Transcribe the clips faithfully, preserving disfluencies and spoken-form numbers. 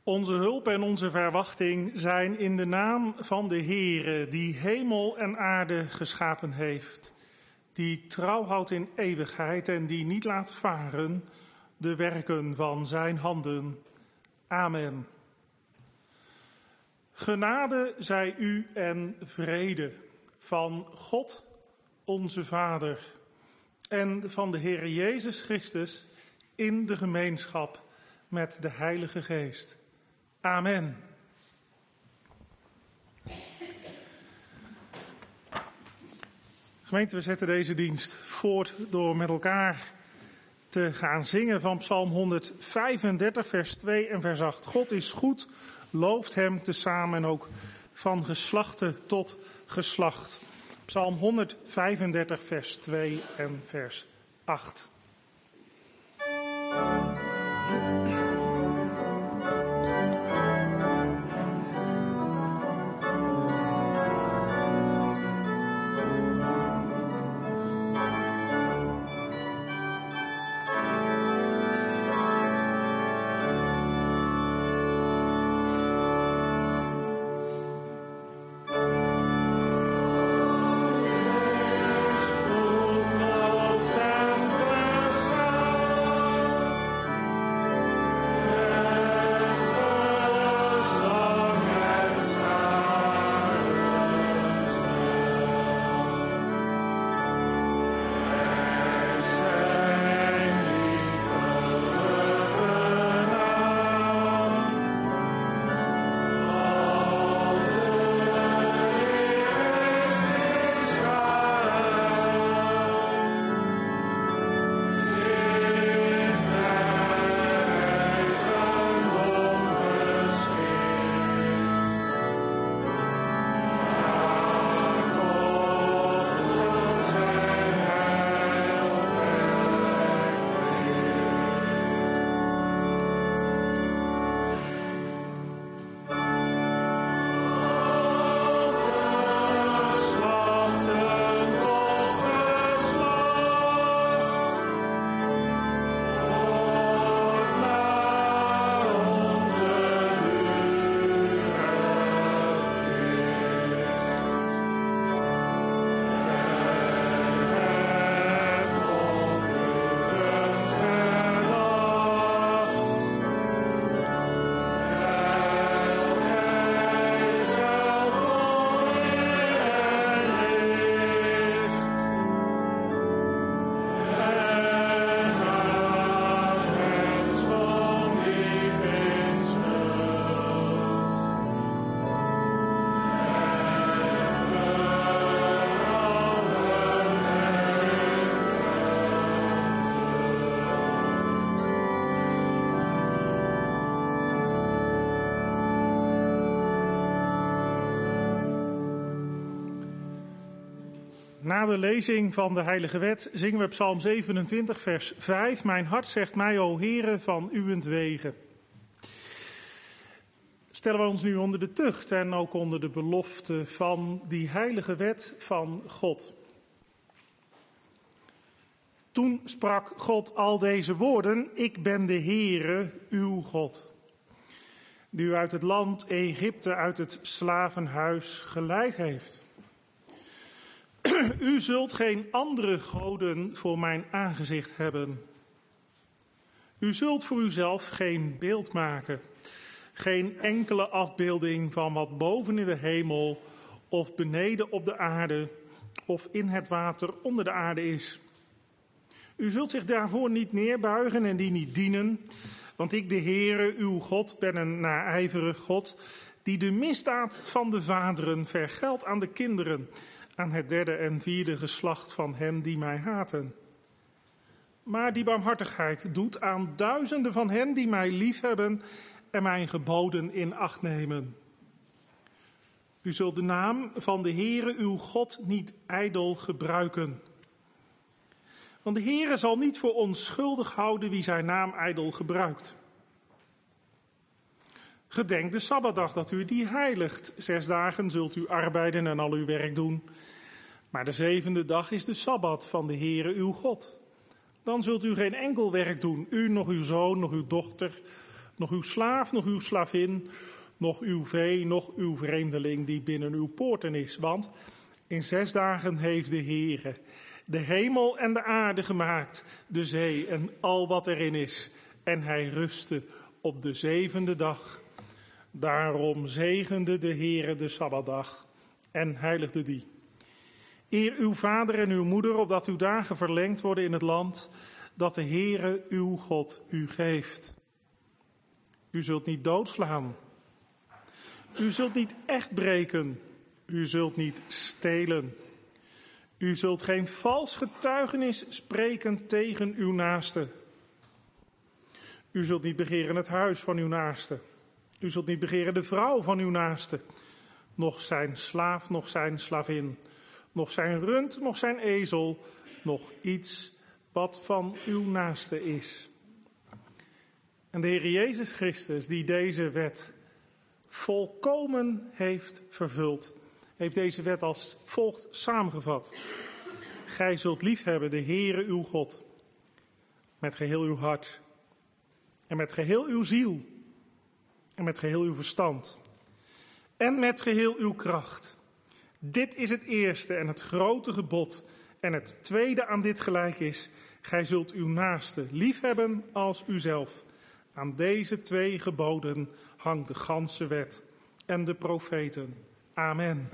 Onze hulp en onze verwachting zijn in de naam van de Heere, die hemel en aarde geschapen heeft, die trouw houdt in eeuwigheid en die niet laat varen de werken van zijn handen. Amen. Genade zij u en vrede van God, onze Vader, en van de Heere Jezus Christus in de gemeenschap met de Heilige Geest. Amen. Gemeente, we zetten deze dienst voort door met elkaar te gaan zingen van Psalm honderdvijfendertig, vers twee en vers acht. God is goed, looft hem tezamen en ook van geslachte tot geslacht. Psalm honderdvijfendertig, vers twee en vers acht. Na de lezing van de Heilige Wet zingen we Psalm zevenentwintig, vers vijf. Mijn hart zegt mij, o Heere, van uwentwege. Stellen we ons nu onder de tucht en ook onder de belofte van die Heilige Wet van God. Toen sprak God al deze woorden, ik ben de Heere, uw God, die u uit het land Egypte, uit het slavenhuis geleid heeft. U zult geen andere goden voor mijn aangezicht hebben. U zult voor uzelf geen beeld maken, geen enkele afbeelding van wat boven in de hemel of beneden op de aarde of in het water onder de aarde is. U zult zich daarvoor niet neerbuigen en die niet dienen, want ik, de Heere, uw God, ben een naijverig God, die de misdaad van de vaderen vergeldt aan de kinderen, aan het derde en vierde geslacht van hen die mij haten. Maar die barmhartigheid doet aan duizenden van hen die mij liefhebben en mijn geboden in acht nemen. U zult de naam van de Heere uw God niet ijdel gebruiken. Want de Heere zal niet voor onschuldig houden wie zijn naam ijdel gebruikt. Gedenk de Sabbatdag dat u die heiligt. Zes dagen zult u arbeiden en al uw werk doen. Maar de zevende dag is de Sabbat van de Heere uw God. Dan zult u geen enkel werk doen, u, nog uw zoon, nog uw dochter, Nog uw slaaf, nog uw slavin, nog uw vee, nog uw vreemdeling die binnen uw poorten is. Want in zes dagen heeft de Heere de hemel en de aarde gemaakt, de zee en al wat erin is. En hij rustte op de zevende dag. Daarom zegende de Heere de Sabbatdag en heiligde die. Eer uw vader en uw moeder, opdat uw dagen verlengd worden in het land dat de Heere uw God u geeft. U zult niet doodslaan. U zult niet echt breken. U zult niet stelen. U zult geen vals getuigenis spreken tegen uw naaste. U zult niet begeren het huis van uw naaste. U zult niet begeren de vrouw van uw naaste. Nog zijn slaaf, nog zijn slavin. Nog zijn rund, nog zijn ezel. Nog iets wat van uw naaste is. En de Heer Jezus Christus, die deze wet volkomen heeft vervuld, heeft deze wet als volgt samengevat. Gij zult liefhebben de Heere uw God, met geheel uw hart, en met geheel uw ziel, en met geheel uw verstand, en met geheel uw kracht. Dit is het eerste en het grote gebod, en het tweede aan dit gelijk is, gij zult uw naaste liefhebben als uzelf. Aan deze twee geboden hangt de ganse wet en de profeten. Amen.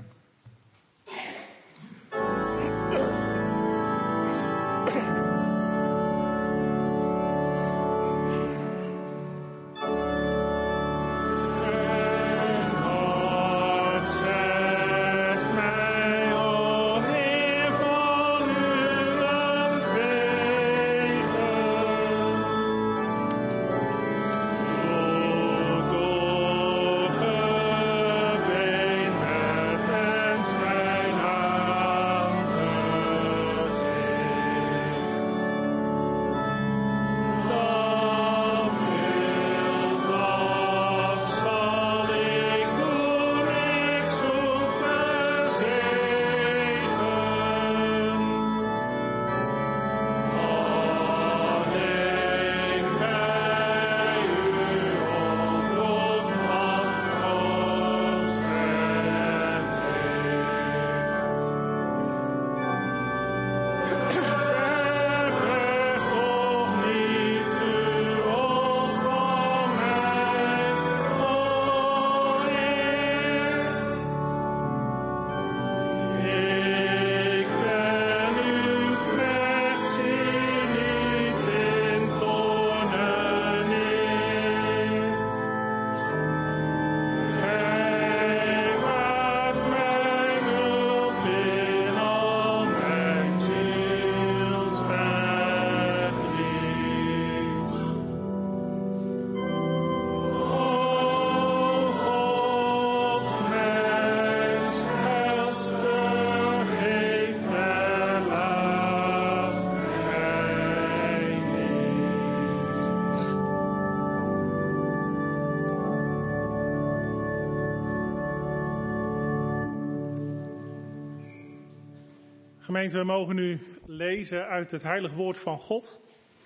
Gemeente, we mogen nu lezen uit het heilige woord van God.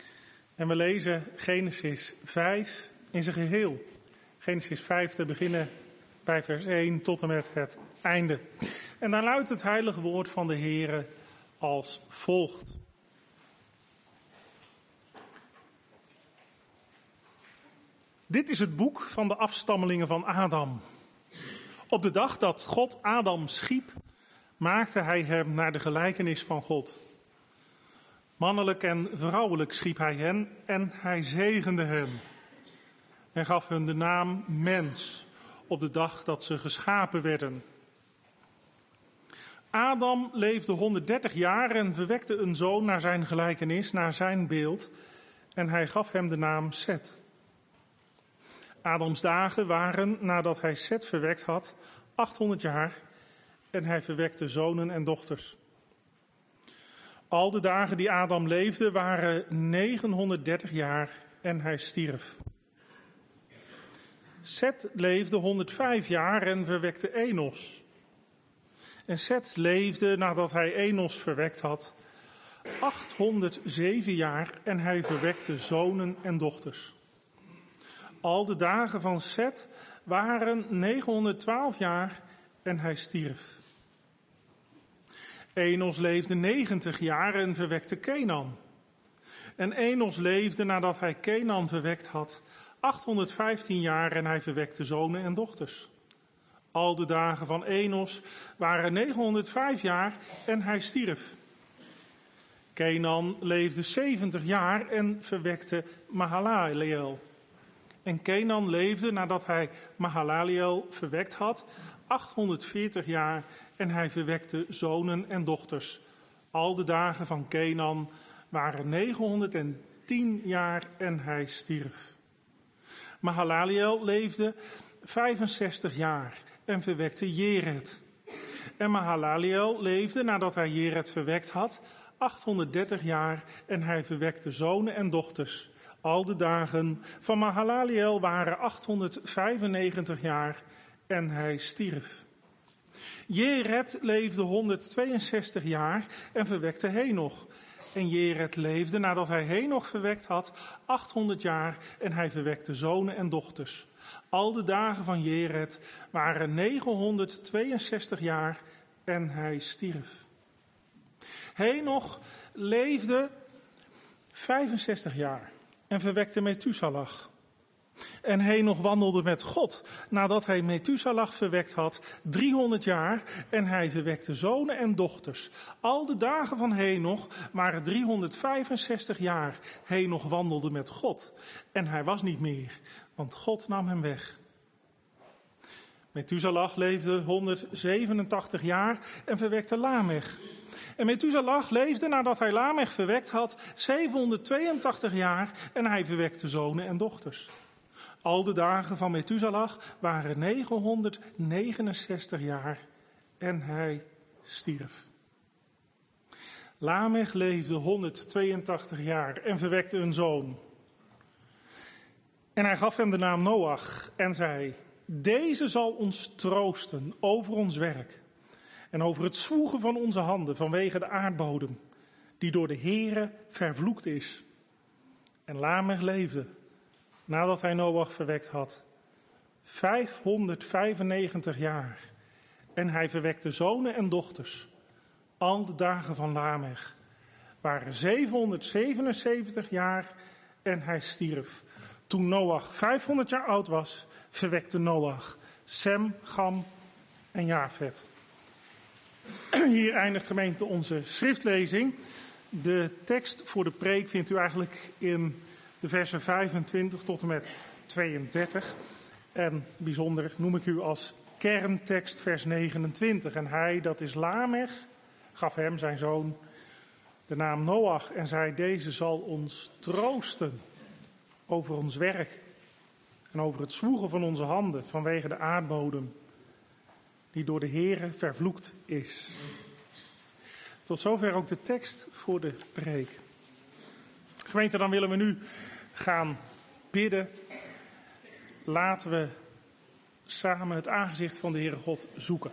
En we lezen Genesis vijf in zijn geheel. Genesis vijf te beginnen bij vers één tot en met het einde. En dan luidt het heilige woord van de Heere als volgt. Dit is het boek van de afstammelingen van Adam. Op de dag dat God Adam schiep, maakte hij hem naar de gelijkenis van God. Mannelijk en vrouwelijk schiep hij hen en hij zegende hen. En gaf hun de naam mens op de dag dat ze geschapen werden. Adam leefde honderddertig jaar en verwekte een zoon naar zijn gelijkenis, naar zijn beeld. En hij gaf hem de naam Set. Adams dagen waren, nadat hij Set verwekt had, achthonderd jaar en hij verwekte zonen en dochters. Al de dagen die Adam leefde waren negenhonderddertig jaar en hij stierf. Set leefde honderdvijf jaar en verwekte Enos. En Set leefde, nadat hij Enos verwekt had, achthonderdzeven jaar en hij verwekte zonen en dochters. Al de dagen van Set waren negenhonderdtwaalf jaar en hij stierf. Enos leefde negentig jaar en verwekte Kenan. En Enos leefde nadat hij Kenan verwekt had, achthonderdvijftien jaar en hij verwekte zonen en dochters. Al de dagen van Enos waren negenhonderdvijf jaar en hij stierf. Kenan leefde zeventig jaar en verwekte Mahalaleel. En Kenan leefde nadat hij Mahalaleel verwekt had, achthonderdveertig jaar en hij verwekte zonen en dochters. Al de dagen van Kenan waren negenhonderdtien jaar en hij stierf. Mahalaleel leefde vijfenzestig jaar en verwekte Jered. En Mahalaleel leefde nadat hij Jered verwekt had, achthonderddertig jaar en hij verwekte zonen en dochters. Al de dagen van Mahalaleel waren achthonderdvijfennegentig jaar en hij stierf. Jered leefde honderdtweeënzestig jaar en verwekte Henoch. En Jered leefde nadat hij Henoch verwekt had, achthonderd jaar en hij verwekte zonen en dochters. Al de dagen van Jered waren negenhonderdtweeënzestig jaar en hij stierf. Henoch leefde vijfenzestig jaar en verwekte Methuselah. En Henoch wandelde met God nadat hij Methuselah verwekt had, driehonderd jaar en hij verwekte zonen en dochters. Al de dagen van Henoch waren driehonderdvijfenzestig jaar. Henoch wandelde met God en hij was niet meer, want God nam hem weg. Methuselah leefde honderdzevenentachtig jaar en verwekte Lamech. En Methuselah leefde nadat hij Lamech verwekt had, zevenhonderdtweeëntachtig jaar en hij verwekte zonen en dochters. Al de dagen van Methuselah waren negenhonderdnegenenzestig jaar en hij stierf. Lamech leefde honderdtweeëntachtig jaar en verwekte een zoon. En hij gaf hem de naam Noach en zei: deze zal ons troosten over ons werk en over het zwoegen van onze handen vanwege de aardbodem, die door de Heere vervloekt is. En Lamech leefde, nadat hij Noach verwekt had, vijfhonderdvijfennegentig jaar. En hij verwekte zonen en dochters. Al de dagen van Lamech waren zevenhonderdzevenenzeventig jaar en hij stierf. Toen Noach vijfhonderd jaar oud was, verwekte Noach Sem, Cham en Jafet. Hier eindigt gemeente onze schriftlezing. De tekst voor de preek vindt u eigenlijk in de versen vijfentwintig tot en met tweeëndertig. En bijzonder noem ik u als kerntekst vers negenentwintig. En hij, dat is Lamech, gaf hem, zijn zoon, de naam Noach en zei: deze zal ons troosten over ons werk en over het zwoegen van onze handen vanwege de aardbodem die door de Heere vervloekt is. Tot zover ook de tekst voor de preek. Gemeente, dan willen we nu gaan bidden. Laten we samen het aangezicht van de Heere God zoeken.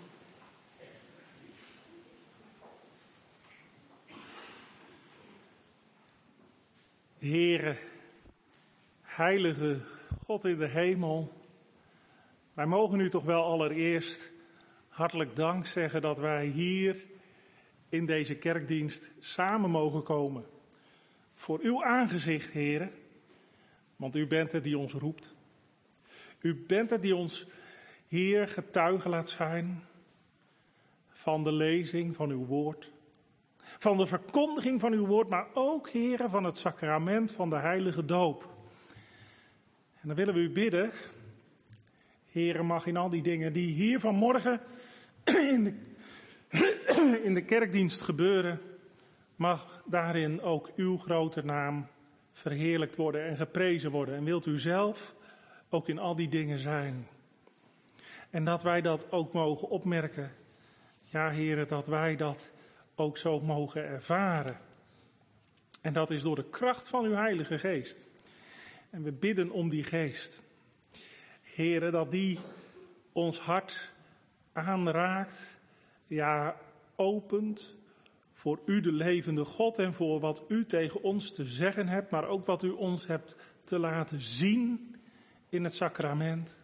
Heere, heilige God in de hemel, wij mogen u toch wel allereerst hartelijk dank zeggen dat wij hier in deze kerkdienst samen mogen komen. Voor uw aangezicht, Heere, want u bent het die ons roept. U bent het die ons hier getuige laat zijn van de lezing van uw woord, van de verkondiging van uw woord, maar ook, Heere, van het sacrament van de heilige doop. En dan willen we u bidden, Heere, mag in al die dingen die hier vanmorgen in de, in de kerkdienst gebeuren, mag daarin ook uw grote naam verheerlijkt worden en geprezen worden. En wilt u zelf ook in al die dingen zijn. En dat wij dat ook mogen opmerken. Ja, Heere, dat wij dat ook zo mogen ervaren. En dat is door de kracht van uw Heilige Geest. En we bidden om die geest. Heere, dat die ons hart aanraakt, ja, opent voor u de levende God en voor wat u tegen ons te zeggen hebt, maar ook wat u ons hebt te laten zien in het sacrament.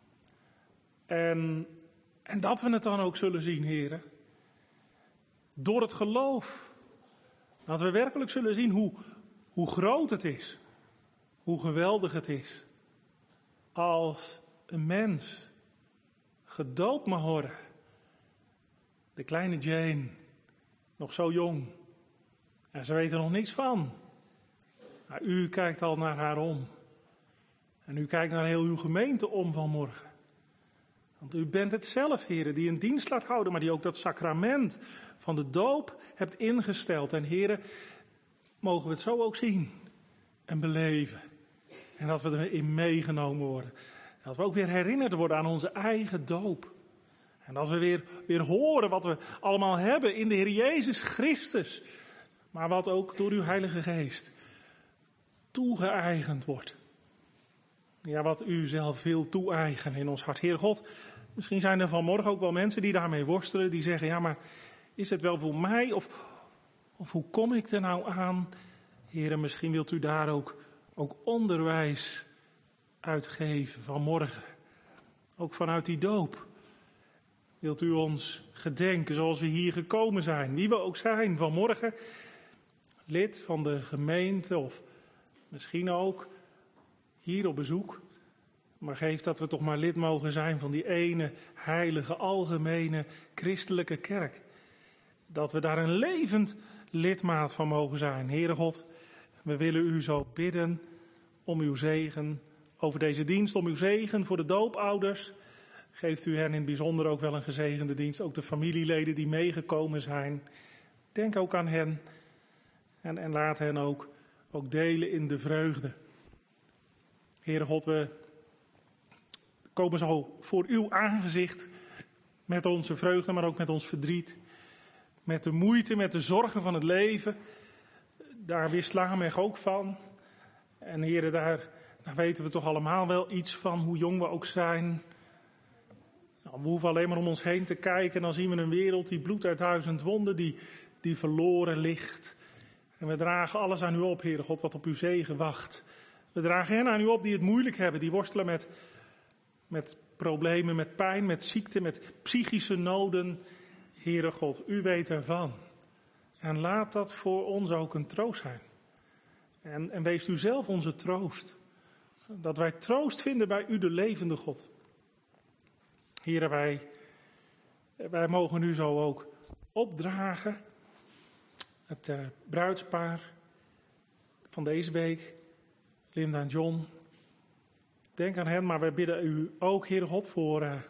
En, en dat we het dan ook zullen zien, heren. Door het geloof. Dat we werkelijk zullen zien hoe, hoe groot het is. Hoe geweldig het is. Als een mens gedoopt mag worden. De kleine Jane, nog zo jong. En ze weet er nog niks van. Maar u kijkt al naar haar om. En u kijkt naar heel uw gemeente om vanmorgen. Want u bent het zelf, heren, die een dienst laat houden, maar die ook dat sacrament van de doop hebt ingesteld. En heren, mogen we het zo ook zien en beleven. En dat we erin meegenomen worden. Dat we ook weer herinnerd worden aan onze eigen doop. En dat we weer, weer horen wat we allemaal hebben in de Heer Jezus Christus. Maar wat ook door uw Heilige Geest toegeëigend wordt. Ja, wat u zelf wil toe-eigenen in ons hart. Heer God, misschien zijn er vanmorgen ook wel mensen die daarmee worstelen. Die zeggen, ja, maar is het wel voor mij? Of, of hoe kom ik er nou aan? Heer, misschien wilt u daar ook, ook onderwijs uitgeven vanmorgen. Ook vanuit die doop. Wilt u ons gedenken zoals we hier gekomen zijn. Wie we ook zijn vanmorgen. Lid van de gemeente of misschien ook hier op bezoek. Maar geef dat we toch maar lid mogen zijn van die ene heilige, algemene, christelijke kerk. Dat we daar een levend lidmaat van mogen zijn. Heere God, we willen u zo bidden om uw zegen over deze dienst. Om uw zegen voor de doopouders. Geeft u hen in het bijzonder ook wel een gezegende dienst. Ook de familieleden die meegekomen zijn. Denk ook aan hen. En, en laat hen ook, ook delen in de vreugde. Heere God, we komen zo voor uw aangezicht met onze vreugde, maar ook met ons verdriet. Met de moeite, met de zorgen van het leven. Daar wist Lamech ook van. En Heere, daar, daar weten we toch allemaal wel iets van, hoe jong we ook zijn. Nou, we hoeven alleen maar om ons heen te kijken en dan zien we een wereld die bloedt uit duizend wonden, die, die verloren ligt. En we dragen alles aan u op, Heere God, wat op uw zegen wacht. We dragen hen aan u op die het moeilijk hebben, die worstelen met, met problemen, met pijn, met ziekte, met psychische noden. Heere God, u weet ervan. En laat dat voor ons ook een troost zijn. En, en wees u zelf onze troost. Dat wij troost vinden bij u, de levende God. Heere, wij, wij mogen u zo ook opdragen. Het uh, bruidspaar van deze week, Linda en John. Denk aan hen, maar wij bidden u ook, Heere God, voor, uh,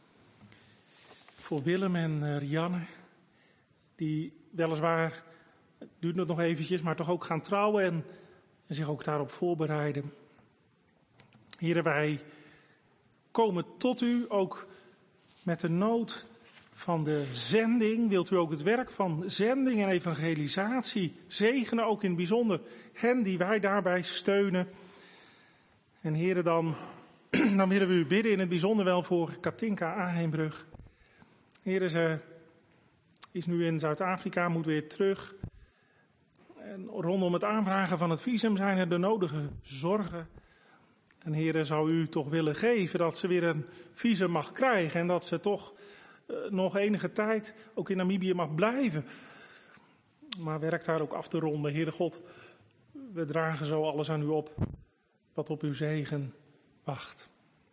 voor Willem en uh, Rianne. Die weliswaar, het duurt het nog eventjes, maar toch ook gaan trouwen en, en zich ook daarop voorbereiden. Heere, wij komen tot u ook met de nood van de zending. Wilt u ook het werk van zending en evangelisatie zegenen, ook in het bijzonder hen die wij daarbij steunen. En Heere, dan, dan willen we u bidden in het bijzonder wel voor Katinka Aheembrug. Heere, ze is nu in Zuid-Afrika, moet weer terug. En rondom het aanvragen van het visum zijn er de nodige zorgen. En Heere, zou u toch willen geven dat ze weer een visum mag krijgen en dat ze toch uh, nog enige tijd ook in Namibië mag blijven. Maar werkt daar ook af te ronden. Heere God, we dragen zo alles aan u op wat op uw zegen wacht.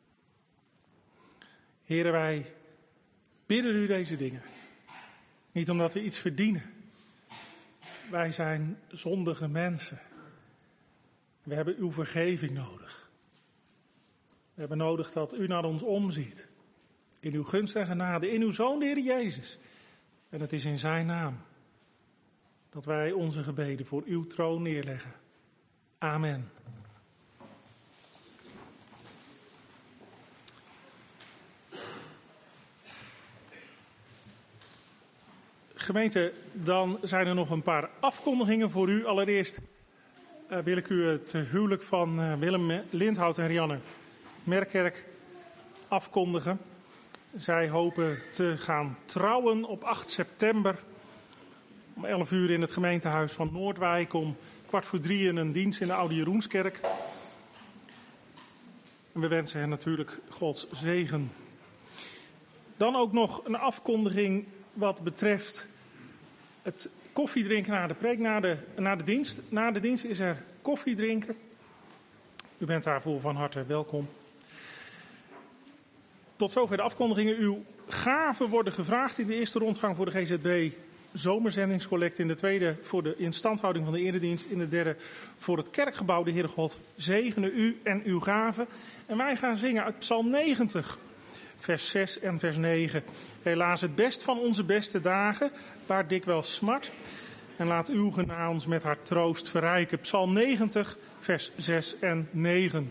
Heere, wij bidden u deze dingen. Niet omdat we iets verdienen. Wij zijn zondige mensen. We hebben uw vergeving nodig. We hebben nodig dat u naar ons omziet. In uw gunst en genade, in uw Zoon, de Heer Jezus. En het is in zijn naam dat wij onze gebeden voor uw troon neerleggen. Amen. Gemeente, dan zijn er nog een paar afkondigingen voor u. Allereerst uh, wil ik u het huwelijk van uh, Willem Lindhout en Rianne Merkerk afkondigen. Zij hopen te gaan trouwen op acht september. Om elf uur in het gemeentehuis van Noordwijk. Om kwart voor drie een dienst in de Oude Jeroenskerk. En we wensen hen natuurlijk Gods zegen. Dan ook nog een afkondiging wat betreft het koffiedrinken na de preek, na de, na de dienst. Na de dienst is er koffiedrinken. U bent daarvoor van harte welkom. Tot zover de afkondigingen. Uw gaven worden gevraagd in de eerste rondgang voor de G Z B zomerzendingscollecte. In de tweede voor de instandhouding van de eredienst. In de derde voor het kerkgebouw. De Heere God zegene u en uw gaven. En wij gaan zingen uit Psalm negentig. Vers zes en vers negen. Helaas het best van onze beste dagen, waar dikwijls smart. En laat uw genade ons met haar troost verrijken. Psalm negentig, vers zes en negen.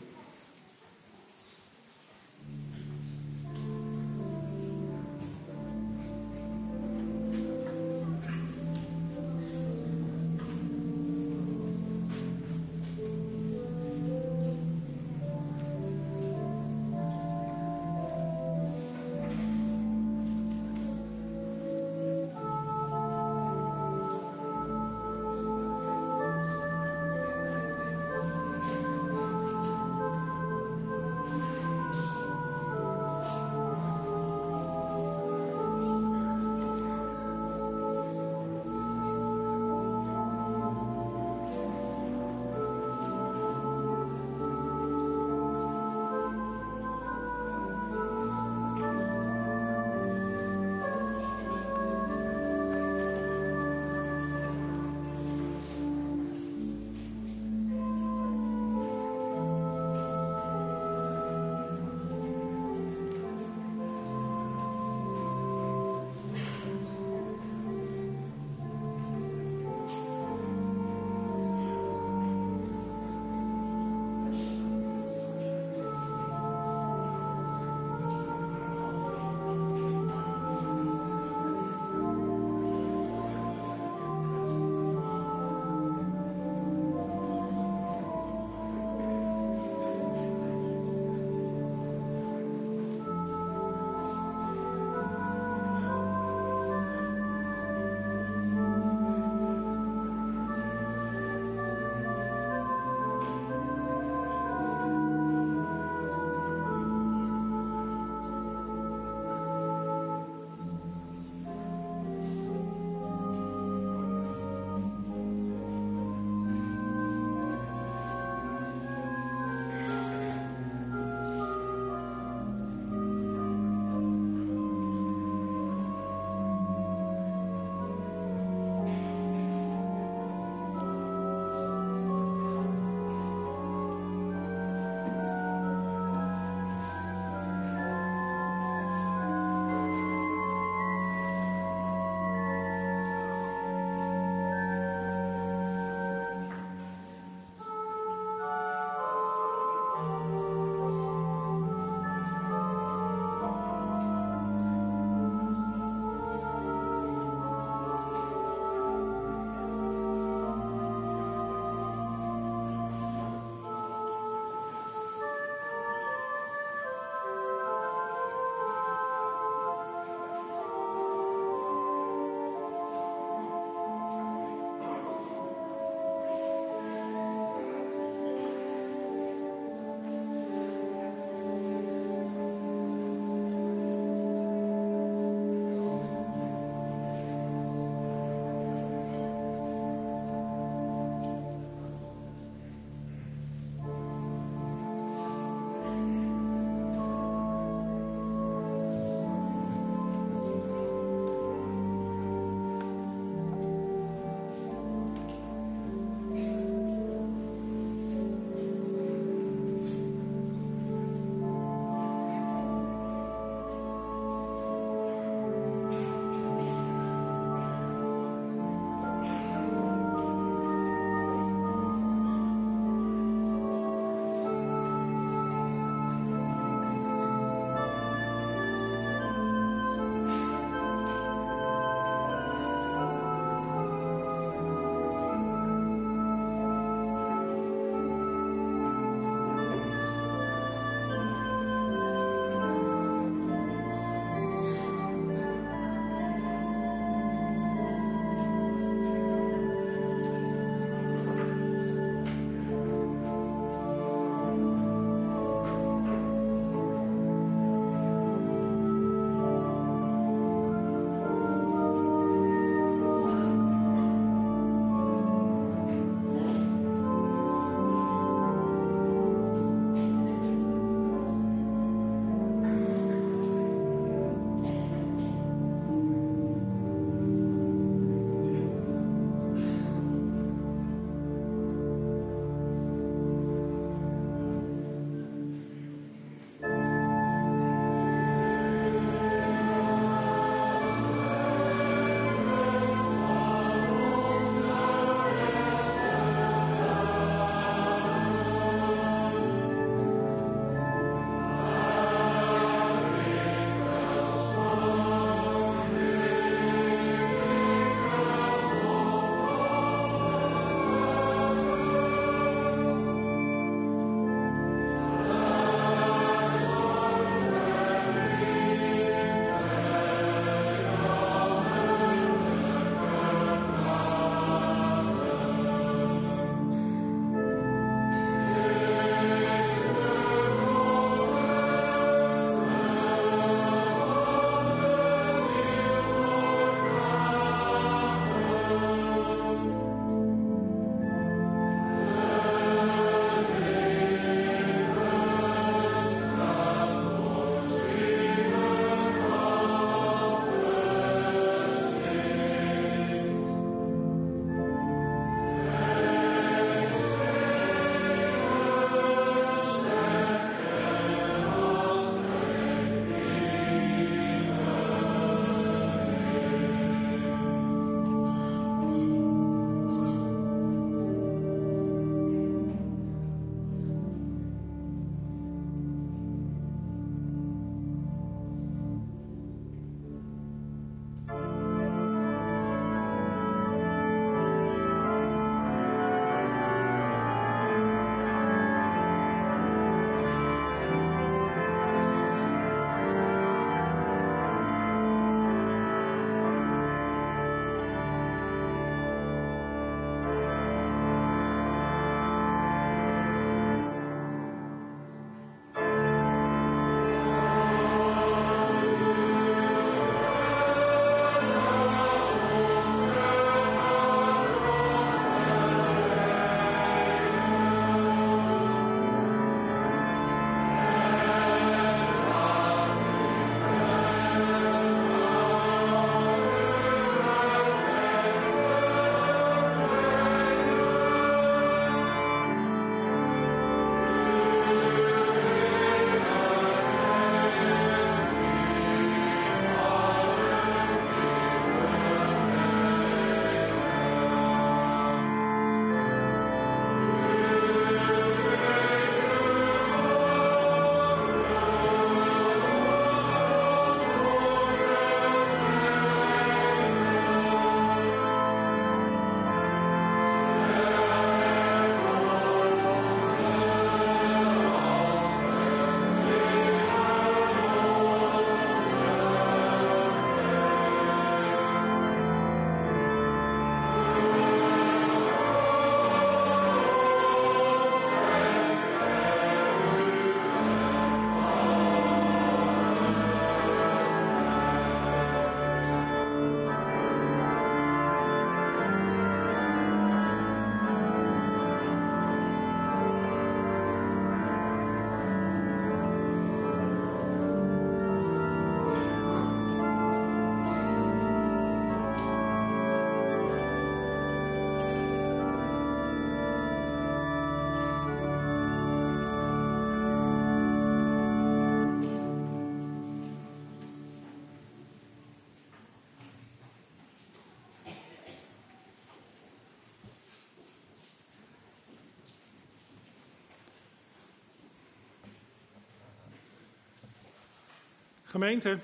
Gemeente,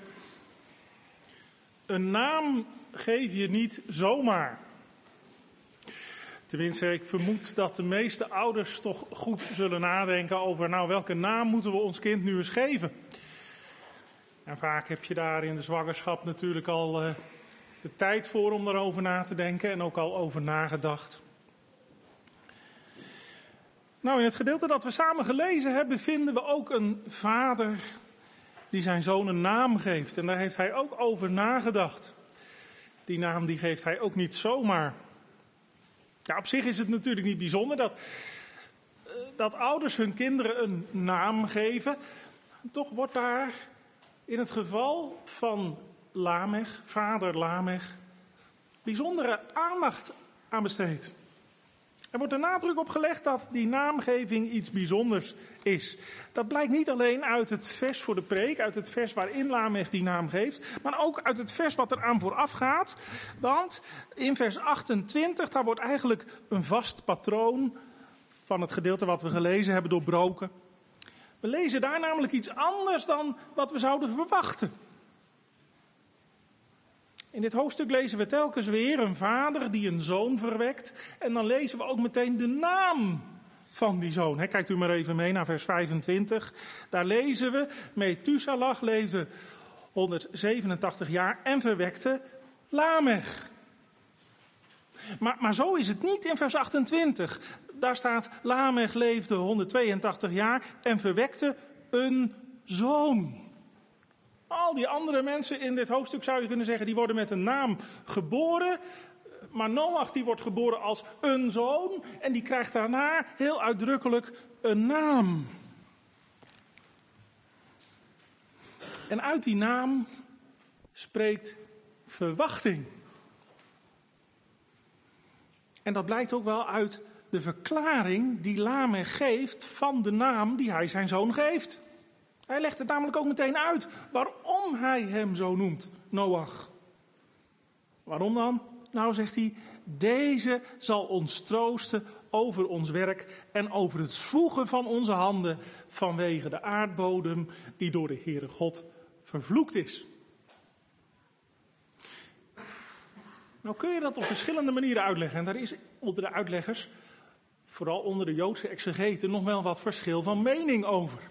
een naam geef je niet zomaar. Tenminste, ik vermoed dat de meeste ouders toch goed zullen nadenken over, nou, welke naam moeten we ons kind nu eens geven? En vaak heb je daar in de zwangerschap natuurlijk al uh, de tijd voor om daarover na te denken en ook al over nagedacht. Nou, in het gedeelte dat we samen gelezen hebben, vinden we ook een vader die zijn zoon een naam geeft. En daar heeft hij ook over nagedacht. Die naam die geeft hij ook niet zomaar. Ja, op zich is het natuurlijk niet bijzonder dat, dat ouders hun kinderen een naam geven. Toch wordt daar in het geval van Lamech, vader Lamech, bijzondere aandacht aan besteed. Er wordt de nadruk op gelegd dat die naamgeving iets bijzonders is. Dat blijkt niet alleen uit het vers voor de preek, uit het vers waarin Lamech die naam geeft, maar ook uit het vers wat eraan vooraf gaat. Want in vers achtentwintig, daar wordt eigenlijk een vast patroon van het gedeelte wat we gelezen hebben doorbroken. We lezen daar namelijk iets anders dan wat we zouden verwachten. In dit hoofdstuk lezen we telkens weer een vader die een zoon verwekt. En dan lezen we ook meteen de naam van die zoon. He, kijkt u maar even mee naar vers vijfentwintig. Daar lezen we, Methuselah leefde honderdzevenentachtig jaar en verwekte Lamech. Maar, maar zo is het niet in vers achtentwintig. Daar staat, Lamech leefde honderdtweeëntachtig jaar en verwekte een zoon. Al die andere mensen in dit hoofdstuk zou je kunnen zeggen, die worden met een naam geboren. Maar Noach die wordt geboren als een zoon en die krijgt daarna heel uitdrukkelijk een naam. En uit die naam spreekt verwachting. En dat blijkt ook wel uit de verklaring die Lamech geeft van de naam die hij zijn zoon geeft. Hij legt het namelijk ook meteen uit waarom hij hem zo noemt, Noach. Waarom dan? Nou, zegt hij, deze zal ons troosten over ons werk en over het zwoegen van onze handen vanwege de aardbodem die door de Heere God vervloekt is. Nou kun je dat op verschillende manieren uitleggen. En daar is onder de uitleggers, vooral onder de Joodse exegeten, nog wel wat verschil van mening over.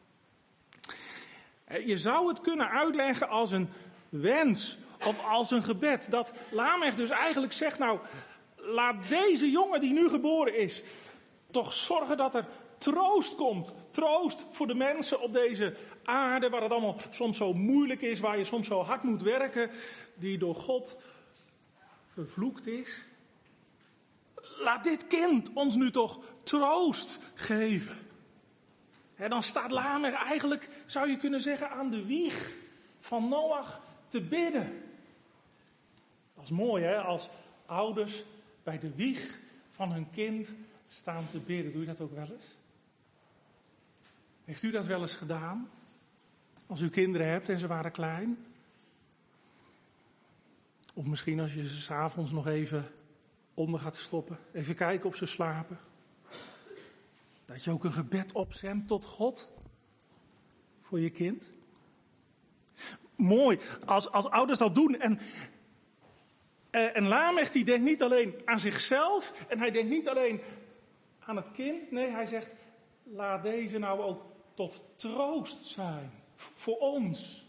Je zou het kunnen uitleggen als een wens of als een gebed. Dat Lamech dus eigenlijk zegt, nou, laat deze jongen die nu geboren is toch zorgen dat er troost komt. Troost voor de mensen op deze aarde, waar het allemaal soms zo moeilijk is, waar je soms zo hard moet werken, die door God vervloekt is. Laat dit kind ons nu toch troost geven. En dan staat Lamech eigenlijk, zou je kunnen zeggen, aan de wieg van Noach te bidden. Dat is mooi, hè, als ouders bij de wieg van hun kind staan te bidden. Doe je dat ook wel eens? Heeft u dat wel eens gedaan? Als u kinderen hebt en ze waren klein? Of misschien als je ze 's avonds nog even onder gaat stoppen. Even kijken of ze slapen. Dat je ook een gebed opzendt tot God. Voor je kind. Mooi, als, als ouders dat doen. En, en Lamech die denkt niet alleen aan zichzelf. En hij denkt niet alleen aan het kind. Nee, hij zegt, laat deze nou ook tot troost zijn. Voor ons.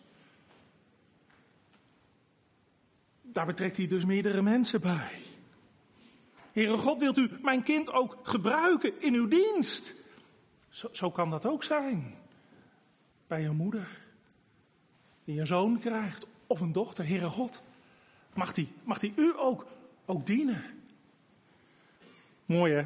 Daar betrekt hij dus meerdere mensen bij. Heere God, wilt u mijn kind ook gebruiken in uw dienst? Zo, zo kan dat ook zijn. Bij een moeder die een zoon krijgt of een dochter. Heere God, mag die, mag die u ook, ook dienen? Mooi, hè?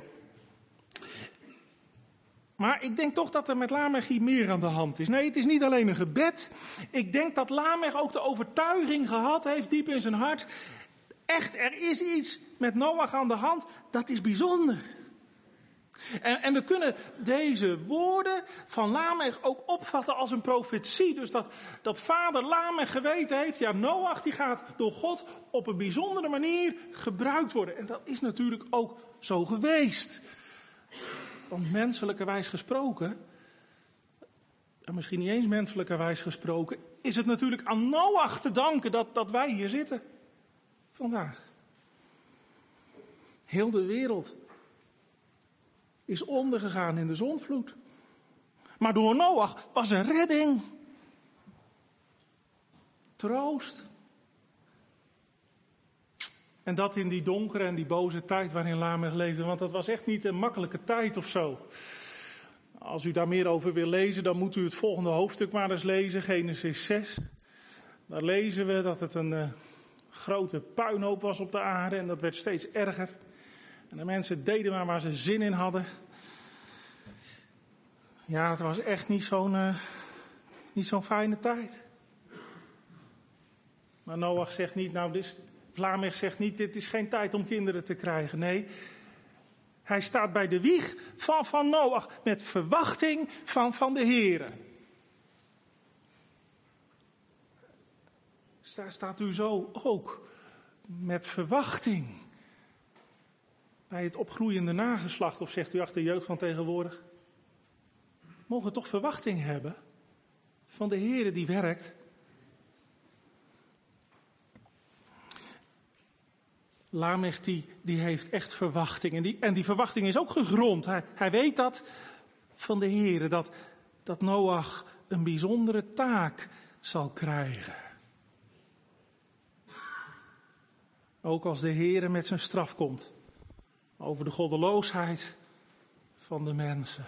Maar ik denk toch dat er met Lamech hier meer aan de hand is. Nee, het is niet alleen een gebed. Ik denk dat Lamech ook de overtuiging gehad heeft, diep in zijn hart. Echt, er is iets met Noach aan de hand. Dat is bijzonder. En, en we kunnen deze woorden van Lamech ook opvatten als een profetie. Dus dat, dat vader Lamech geweten heeft, ja, Noach die gaat door God op een bijzondere manier gebruikt worden. En dat is natuurlijk ook zo geweest. Want menselijkerwijs gesproken, en misschien niet eens menselijkerwijs gesproken, is het natuurlijk aan Noach te danken dat, dat wij hier zitten vandaag. Heel de wereld is ondergegaan in de zondvloed. Maar door Noach was er redding. Troost. En dat in die donkere en die boze tijd waarin Lamech leefde. Want dat was echt niet een makkelijke tijd of zo. Als u daar meer over wil lezen, dan moet u het volgende hoofdstuk maar eens lezen. Genesis zes. Daar lezen we dat het een uh, grote puinhoop was op de aarde. En dat werd steeds erger. En de mensen deden maar waar ze zin in hadden. Ja, het was echt niet zo'n, uh, niet zo'n fijne tijd. Maar Noach zegt niet, nou, dit, Lamech zegt niet, dit is geen tijd om kinderen te krijgen. Nee, hij staat bij de wieg van, van Noach met verwachting van, van de Here. Sta, staat u zo ook met verwachting bij het opgroeiende nageslacht? Of zegt u achter de jeugd van tegenwoordig? Mogen toch verwachting hebben van de Here die werkt. Lamech die, die heeft echt verwachting. En die, en die verwachting is ook gegrond. Hij, hij weet dat van de Here. Dat, dat Noach een bijzondere taak zal krijgen. Ook als de Here met zijn straf komt. Over de goddeloosheid van de mensen.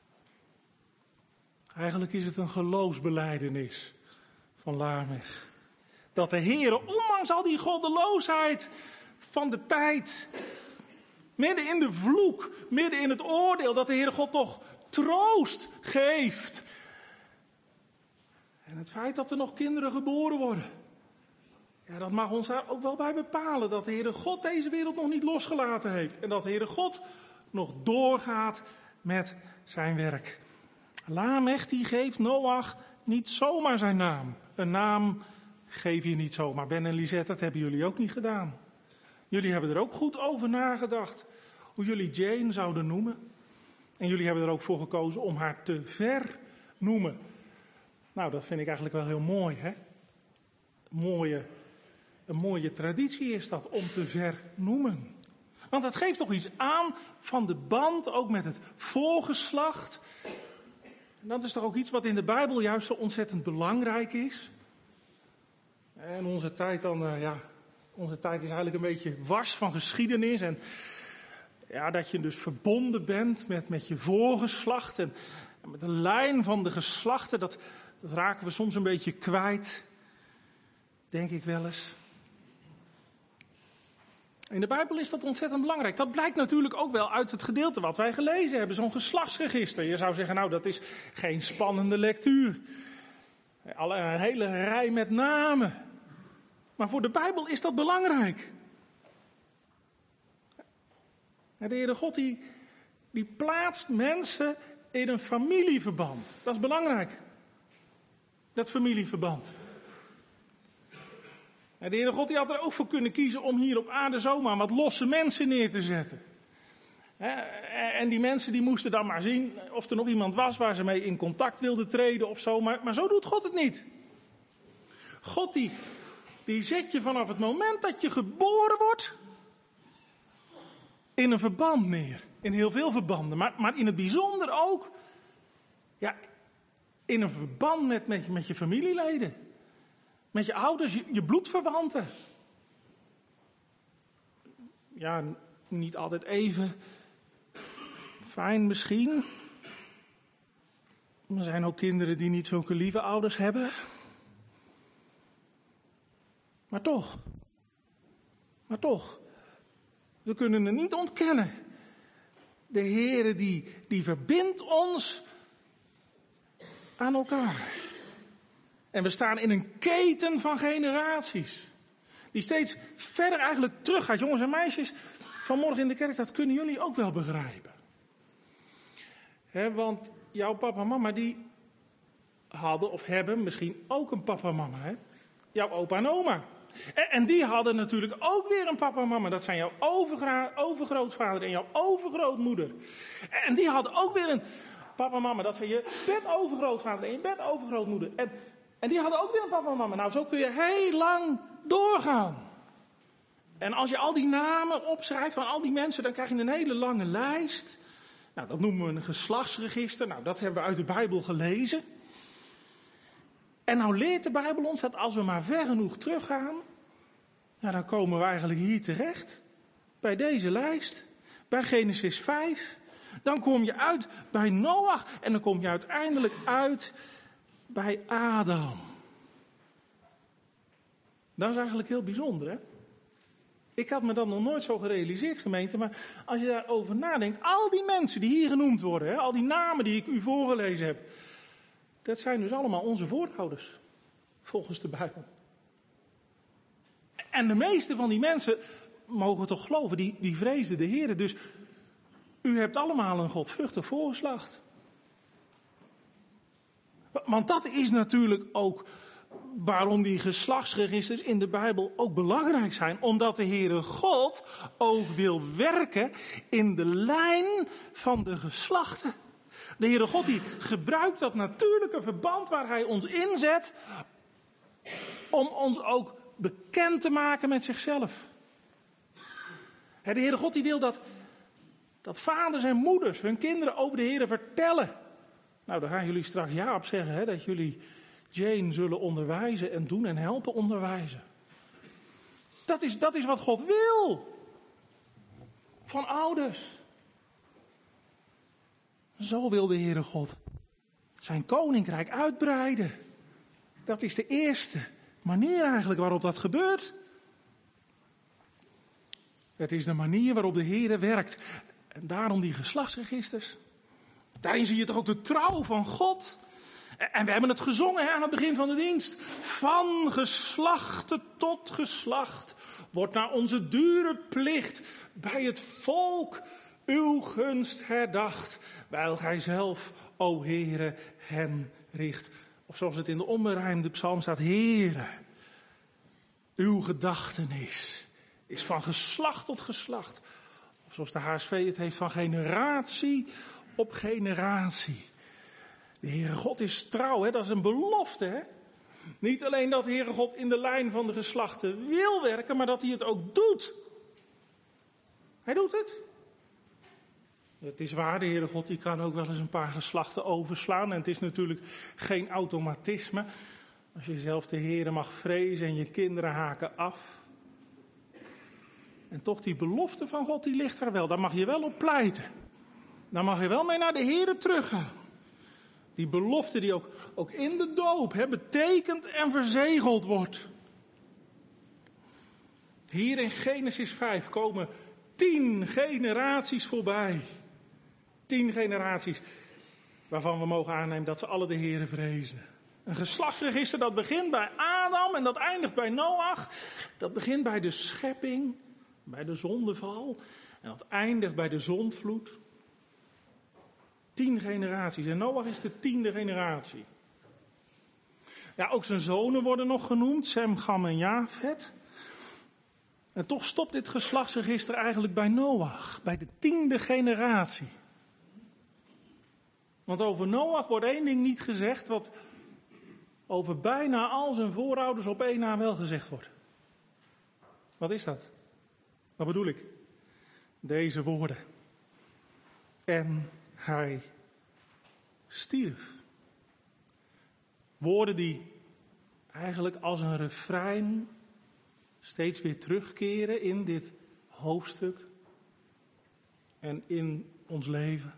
Eigenlijk is het een geloofsbelijdenis van Lamech. Dat de Heere, ondanks al die goddeloosheid van de tijd, midden in de vloek, midden in het oordeel, dat de Heere God toch troost geeft. En het feit dat er nog kinderen geboren worden, ja, dat mag ons daar ook wel bij bepalen. Dat de Heere God deze wereld nog niet losgelaten heeft. En dat de Heere God nog doorgaat met zijn werk. Lamech die geeft Noach niet zomaar zijn naam. Een naam geef je niet zomaar. Ben en Lisette, dat hebben jullie ook niet gedaan. Jullie hebben er ook goed over nagedacht. Hoe jullie Jane zouden noemen. En jullie hebben er ook voor gekozen om haar te vernoemen. Nou, dat vind ik eigenlijk wel heel mooi, hè? Mooie, een mooie traditie is dat, om te vernoemen. Want dat geeft toch iets aan van de band, ook met het voorgeslacht. En dat is toch ook iets wat in de Bijbel juist zo ontzettend belangrijk is. En onze tijd dan, uh, ja, onze tijd is eigenlijk een beetje wars van geschiedenis. En ja, dat je dus verbonden bent met, met je voorgeslacht. En, en met de lijn van de geslachten, dat, dat raken we soms een beetje kwijt. Denk ik wel eens. In de Bijbel is dat ontzettend belangrijk. Dat blijkt natuurlijk ook wel uit het gedeelte wat wij gelezen hebben. Zo'n geslachtsregister. Je zou zeggen, nou, dat is geen spannende lectuur. Een hele rij met namen. Maar voor de Bijbel is dat belangrijk. De Heere God die, die plaatst mensen in een familieverband. Dat is belangrijk. Dat familieverband. De Heere God die had er ook voor kunnen kiezen om hier op aarde zomaar wat losse mensen neer te zetten. En die mensen die moesten dan maar zien of er nog iemand was waar ze mee in contact wilden treden of zo. Maar, maar zo doet God het niet. God die, die zet je vanaf het moment dat je geboren wordt in een verband neer. In heel veel verbanden. Maar, maar in het bijzonder ook ja, in een verband met, met, met je familieleden. Met je ouders, je, je bloedverwanten. Ja, niet altijd even fijn misschien. Er zijn ook kinderen die niet zulke lieve ouders hebben. Maar toch. Maar toch. We kunnen het niet ontkennen. De Heere die, die verbindt ons aan elkaar. En we staan in een keten van generaties. Die steeds verder eigenlijk teruggaat. Jongens en meisjes, vanmorgen in de kerk, dat kunnen jullie ook wel begrijpen. He, want jouw papa en mama, die hadden of hebben misschien ook een papa en mama. Hè? Jouw opa en oma. En, en die hadden natuurlijk ook weer een papa en mama. Dat zijn jouw overgra- overgrootvader en jouw overgrootmoeder. En die hadden ook weer een papa en mama. Dat zijn je bedovergrootvader en je bedovergrootmoeder. En En die hadden ook weer een papa en mama. Nou, zo kun je heel lang doorgaan. En als je al die namen opschrijft van al die mensen, dan krijg je een hele lange lijst. Nou, dat noemen we een geslachtsregister. Nou, dat hebben we uit de Bijbel gelezen. En nou leert de Bijbel ons dat als we maar ver genoeg teruggaan, ja, dan komen we eigenlijk hier terecht. Bij deze lijst. Bij Genesis vijf. Dan kom je uit bij Noach. En dan kom je uiteindelijk uit bij Adam. Dat is eigenlijk heel bijzonder, hè? Ik had me dat nog nooit zo gerealiseerd, gemeente. Maar als je daarover nadenkt, al die mensen die hier genoemd worden, hè, al die namen die ik u voorgelezen heb, dat zijn dus allemaal onze voorouders, volgens de Bijbel. En de meeste van die mensen, mogen we toch geloven, die, die vreesden de Heer. Dus u hebt allemaal een godvruchtig voorgeslacht. Want dat is natuurlijk ook waarom die geslachtsregisters in de Bijbel ook belangrijk zijn. Omdat de Heere God ook wil werken in de lijn van de geslachten. De Heere God die gebruikt dat natuurlijke verband waar Hij ons inzet om ons ook bekend te maken met zichzelf. De Heere God die wil dat, dat vaders en moeders hun kinderen over de Heere vertellen. Nou, dan gaan jullie straks ja op zeggen, hè, dat jullie Jane zullen onderwijzen en doen en helpen onderwijzen. Dat is, dat is wat God wil. Van ouders. Zo wil de Heere God zijn koninkrijk uitbreiden. Dat is de eerste manier eigenlijk waarop dat gebeurt. Het is de manier waarop de Heere werkt. En daarom die geslachtsregisters. Daarin zie je toch ook de trouw van God. En we hebben het gezongen hè, aan het begin van de dienst. Van geslachte tot geslacht wordt naar onze dure plicht bij het volk uw gunst herdacht. Wijl gij zelf, o Heere, hen richt. Of zoals het in de onberijmde psalm staat. Heere, uw gedachtenis is van geslacht tot geslacht. Of zoals de H S V het heeft, van generatie op generatie. De Heere God is trouw, hè? Dat is een belofte. Hè? Niet alleen dat de Heere God in de lijn van de geslachten wil werken, maar dat hij het ook doet. Hij doet het. Het is waar, de Heere God die kan ook wel eens een paar geslachten overslaan. En het is natuurlijk geen automatisme. Als je zelf de Heere mag vrezen en je kinderen haken af. En toch die belofte van God, die ligt er wel. Daar mag je wel op pleiten. Daar mag je wel mee naar de Heere teruggaan. Die belofte die ook, ook in de doop hè, betekend en verzegeld wordt. Hier in Genesis vijf komen tien generaties voorbij. Tien generaties waarvan we mogen aannemen dat ze alle de Heere vreesden. Een geslachtsregister dat begint bij Adam en dat eindigt bij Noach. Dat begint bij de schepping, bij de zondeval. En dat eindigt bij de zondvloed. Tien generaties. En Noach is de tiende generatie. Ja, ook zijn zonen worden nog genoemd. Sem, Cham en Jafet. En toch stopt dit geslachtsregister eigenlijk bij Noach. Bij de tiende generatie. Want over Noach wordt één ding niet gezegd. Wat over bijna al zijn voorouders op één na wel gezegd wordt. Wat is dat? Wat bedoel ik? Deze woorden. En hij stierf. Woorden die eigenlijk als een refrein steeds weer terugkeren in dit hoofdstuk en in ons leven.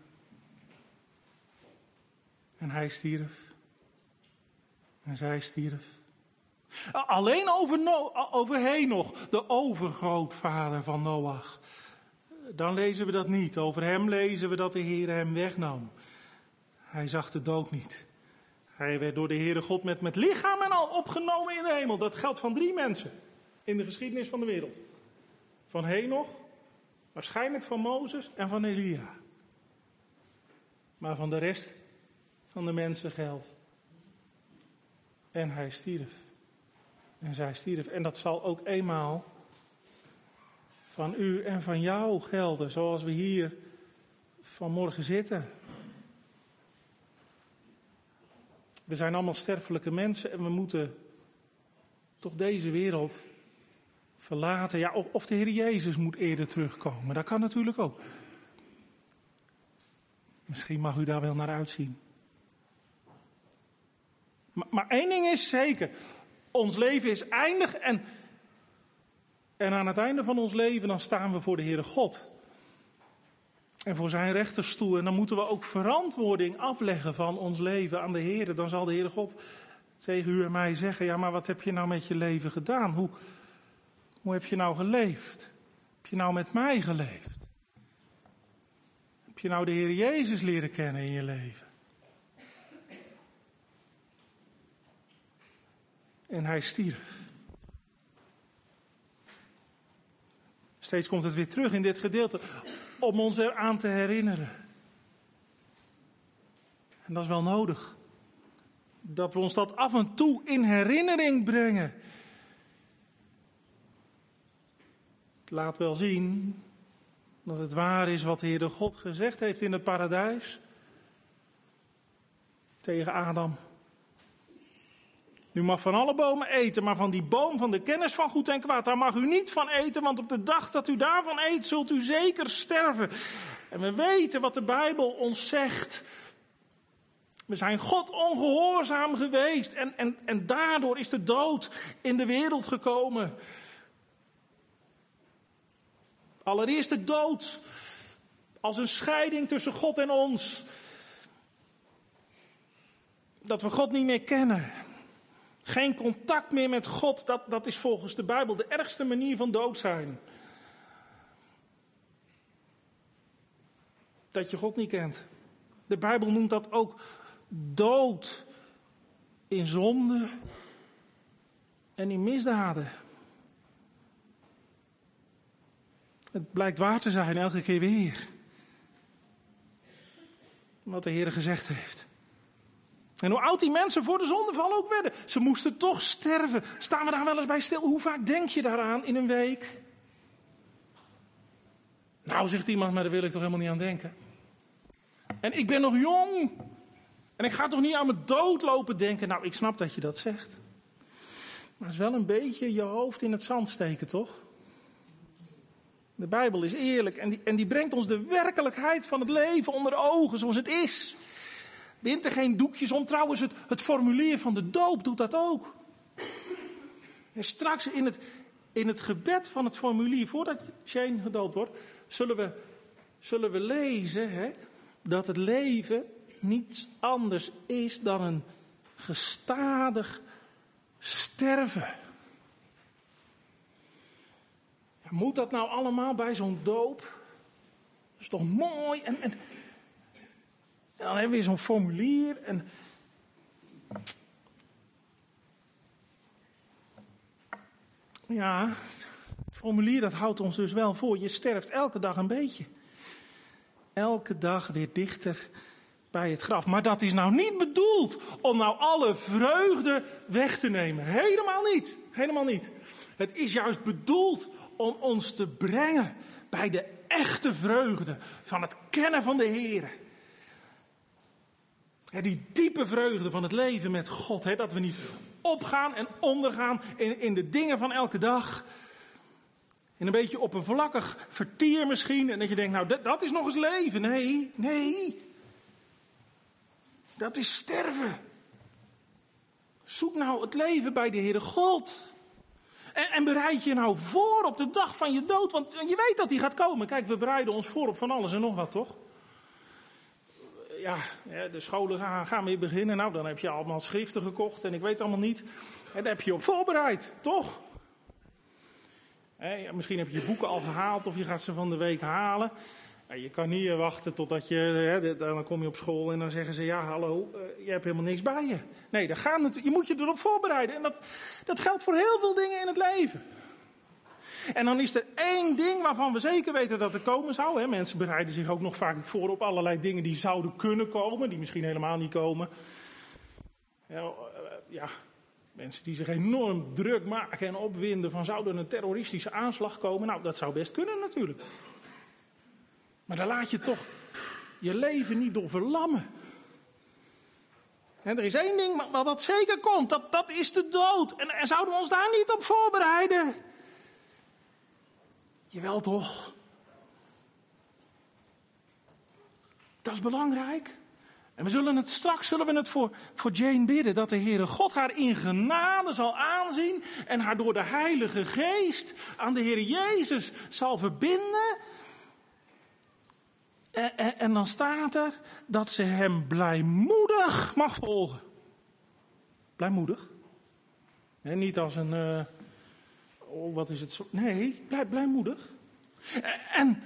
En hij stierf. En zij stierf. Alleen over, no- over Henoch, de overgrootvader van Noach. Dan lezen we dat niet. Over hem lezen we dat de Heer hem wegnam. Hij zag de dood niet. Hij werd door de Heere God met, met lichaam en al opgenomen in de hemel. Dat geldt van drie mensen in de geschiedenis van de wereld. Van Henoch, waarschijnlijk van Mozes en van Elia. Maar van de rest van de mensen geldt. En hij stierf. En zij stierf. En dat zal ook eenmaal van u en van jou gelden, zoals we hier vanmorgen zitten. We zijn allemaal sterfelijke mensen en we moeten toch deze wereld verlaten. Ja, of, of de Heer Jezus moet eerder terugkomen. Dat kan natuurlijk ook. Misschien mag u daar wel naar uitzien. Maar, maar één ding is zeker. Ons leven is eindig en, en aan het einde van ons leven dan staan we voor de Heere God. En voor zijn rechterstoel. En dan moeten we ook verantwoording afleggen van ons leven aan de Heere. Dan zal de Heere God tegen u en mij zeggen, ja, maar wat heb je nou met je leven gedaan? Hoe, hoe heb je nou geleefd? Heb je nou met mij geleefd? Heb je nou de Heer Jezus leren kennen in je leven? En hij stierf. Steeds komt het weer terug in dit gedeelte om ons eraan te herinneren. En dat is wel nodig. Dat we ons dat af en toe in herinnering brengen. Het laat wel zien dat het waar is wat de Heere God gezegd heeft in het paradijs. Tegen Adam. U mag van alle bomen eten, maar van die boom van de kennis van goed en kwaad, daar mag u niet van eten, want op de dag dat u daarvan eet, zult u zeker sterven. En we weten wat de Bijbel ons zegt. We zijn God ongehoorzaam geweest en, en, en daardoor is de dood in de wereld gekomen. Allereerst de dood als een scheiding tussen God en ons. Dat we God niet meer kennen. Geen contact meer met God, dat, dat is volgens de Bijbel de ergste manier van dood zijn. Dat je God niet kent. De Bijbel noemt dat ook dood in zonde en in misdaden. Het blijkt waar te zijn elke keer weer. Wat de Heer gezegd heeft. En hoe oud die mensen voor de zondeval ook werden. Ze moesten toch sterven. Staan we daar wel eens bij stil? Hoe vaak denk je daaraan in een week? Nou, zegt iemand, maar daar wil ik toch helemaal niet aan denken. En ik ben nog jong. En ik ga toch niet aan mijn dood lopen denken. Nou, ik snap dat je dat zegt. Maar het is wel een beetje je hoofd in het zand steken, toch? De Bijbel is eerlijk. En die, en die brengt ons de werkelijkheid van het leven onder ogen zoals het is. Wint er geen doekjes om. Trouwens, het, het formulier van de doop doet dat ook. En straks in het, in het gebed van het formulier, voordat Shane gedoopt wordt, zullen we, zullen we lezen hè, dat het leven niets anders is dan een gestadig sterven. Ja, moet dat nou allemaal bij zo'n doop? Dat is toch mooi? En, en, en dan hebben we weer zo'n formulier. En ja, het formulier dat houdt ons dus wel voor. Je sterft elke dag een beetje. Elke dag weer dichter bij het graf. Maar dat is nou niet bedoeld om nou alle vreugde weg te nemen. Helemaal niet. Helemaal niet. Het is juist bedoeld om ons te brengen bij de echte vreugde van het kennen van de Heer. Die diepe vreugde van het leven met God. Hè, dat we niet opgaan en ondergaan in, in de dingen van elke dag. En een beetje oppervlakkig vertier misschien. En dat je denkt, nou dat, dat is nog eens leven. Nee, nee. Dat is sterven. Zoek nou het leven bij de Heere God. En, en bereid je nou voor op de dag van je dood. Want je weet dat die gaat komen. Kijk, we bereiden ons voor op van alles en nog wat, toch? Ja, de scholen gaan, gaan weer beginnen. Nou, dan heb je allemaal schriften gekocht en ik weet allemaal niet. En daar heb je je op voorbereid, toch? He, misschien heb je je boeken al gehaald of je gaat ze van de week halen. Ja, je kan niet wachten totdat je, he, dan kom je op school en dan zeggen ze, ja hallo, uh, je hebt helemaal niks bij je. Nee, dat gaat natuurlijk, je moet je erop voorbereiden. En dat, dat geldt voor heel veel dingen in het leven. En dan is er één ding waarvan we zeker weten dat er komen zou. Hè. Mensen bereiden zich ook nog vaak voor op allerlei dingen die zouden kunnen komen, die misschien helemaal niet komen. Ja, uh, ja. Mensen die zich enorm druk maken en opwinden van zou er een terroristische aanslag komen. Nou, dat zou best kunnen natuurlijk. Maar daar laat je toch je leven niet door verlammen. En er is één ding wat, wat zeker komt, dat, dat is de dood. En, en zouden we ons daar niet op voorbereiden? Jawel toch? Dat is belangrijk. En we zullen het straks zullen we het voor, voor Jane bidden, dat de Heere God haar in genade zal aanzien en haar door de Heilige Geest aan de Heere Jezus zal verbinden. En, en, en dan staat er dat ze hem blijmoedig mag volgen. Blijmoedig. En niet als een, uh, oh wat is het zo, nee, blij, blijmoedig. En...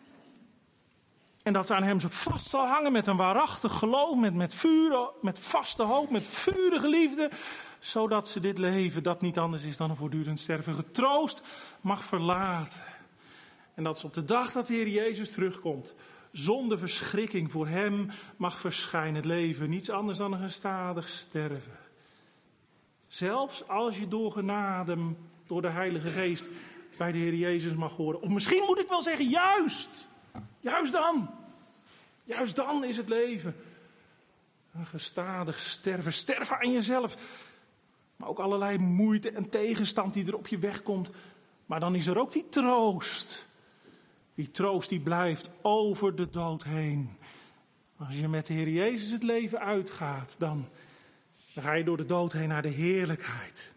En dat ze aan hem zo vast zal hangen met een waarachtig geloof, met, met vuur, met vaste hoop, met vurige liefde. Zodat ze dit leven, dat niet anders is dan een voortdurend sterven, getroost mag verlaten. En dat ze op de dag dat de Heer Jezus terugkomt, zonder verschrikking voor hem mag verschijnen. Het leven, niets anders dan een gestadig sterven. Zelfs als je door genade, door de Heilige Geest, bij de Heer Jezus mag horen. Of misschien moet ik wel zeggen, juist... Juist dan, juist dan is het leven een gestadig sterven. Sterven aan jezelf, maar ook allerlei moeite en tegenstand die er op je weg komt. Maar dan is er ook die troost. Die troost die blijft over de dood heen. Als je met de Heer Jezus het leven uitgaat, dan, dan ga je door de dood heen naar de heerlijkheid.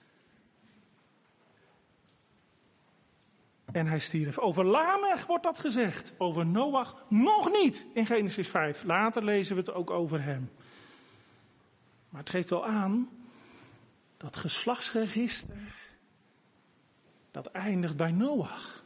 En hij stierf. Over Lamech wordt dat gezegd. Over Noach nog niet in Genesis vijf. Later lezen we het ook over hem. Maar het geeft wel aan dat geslachtsregister, dat eindigt bij Noach.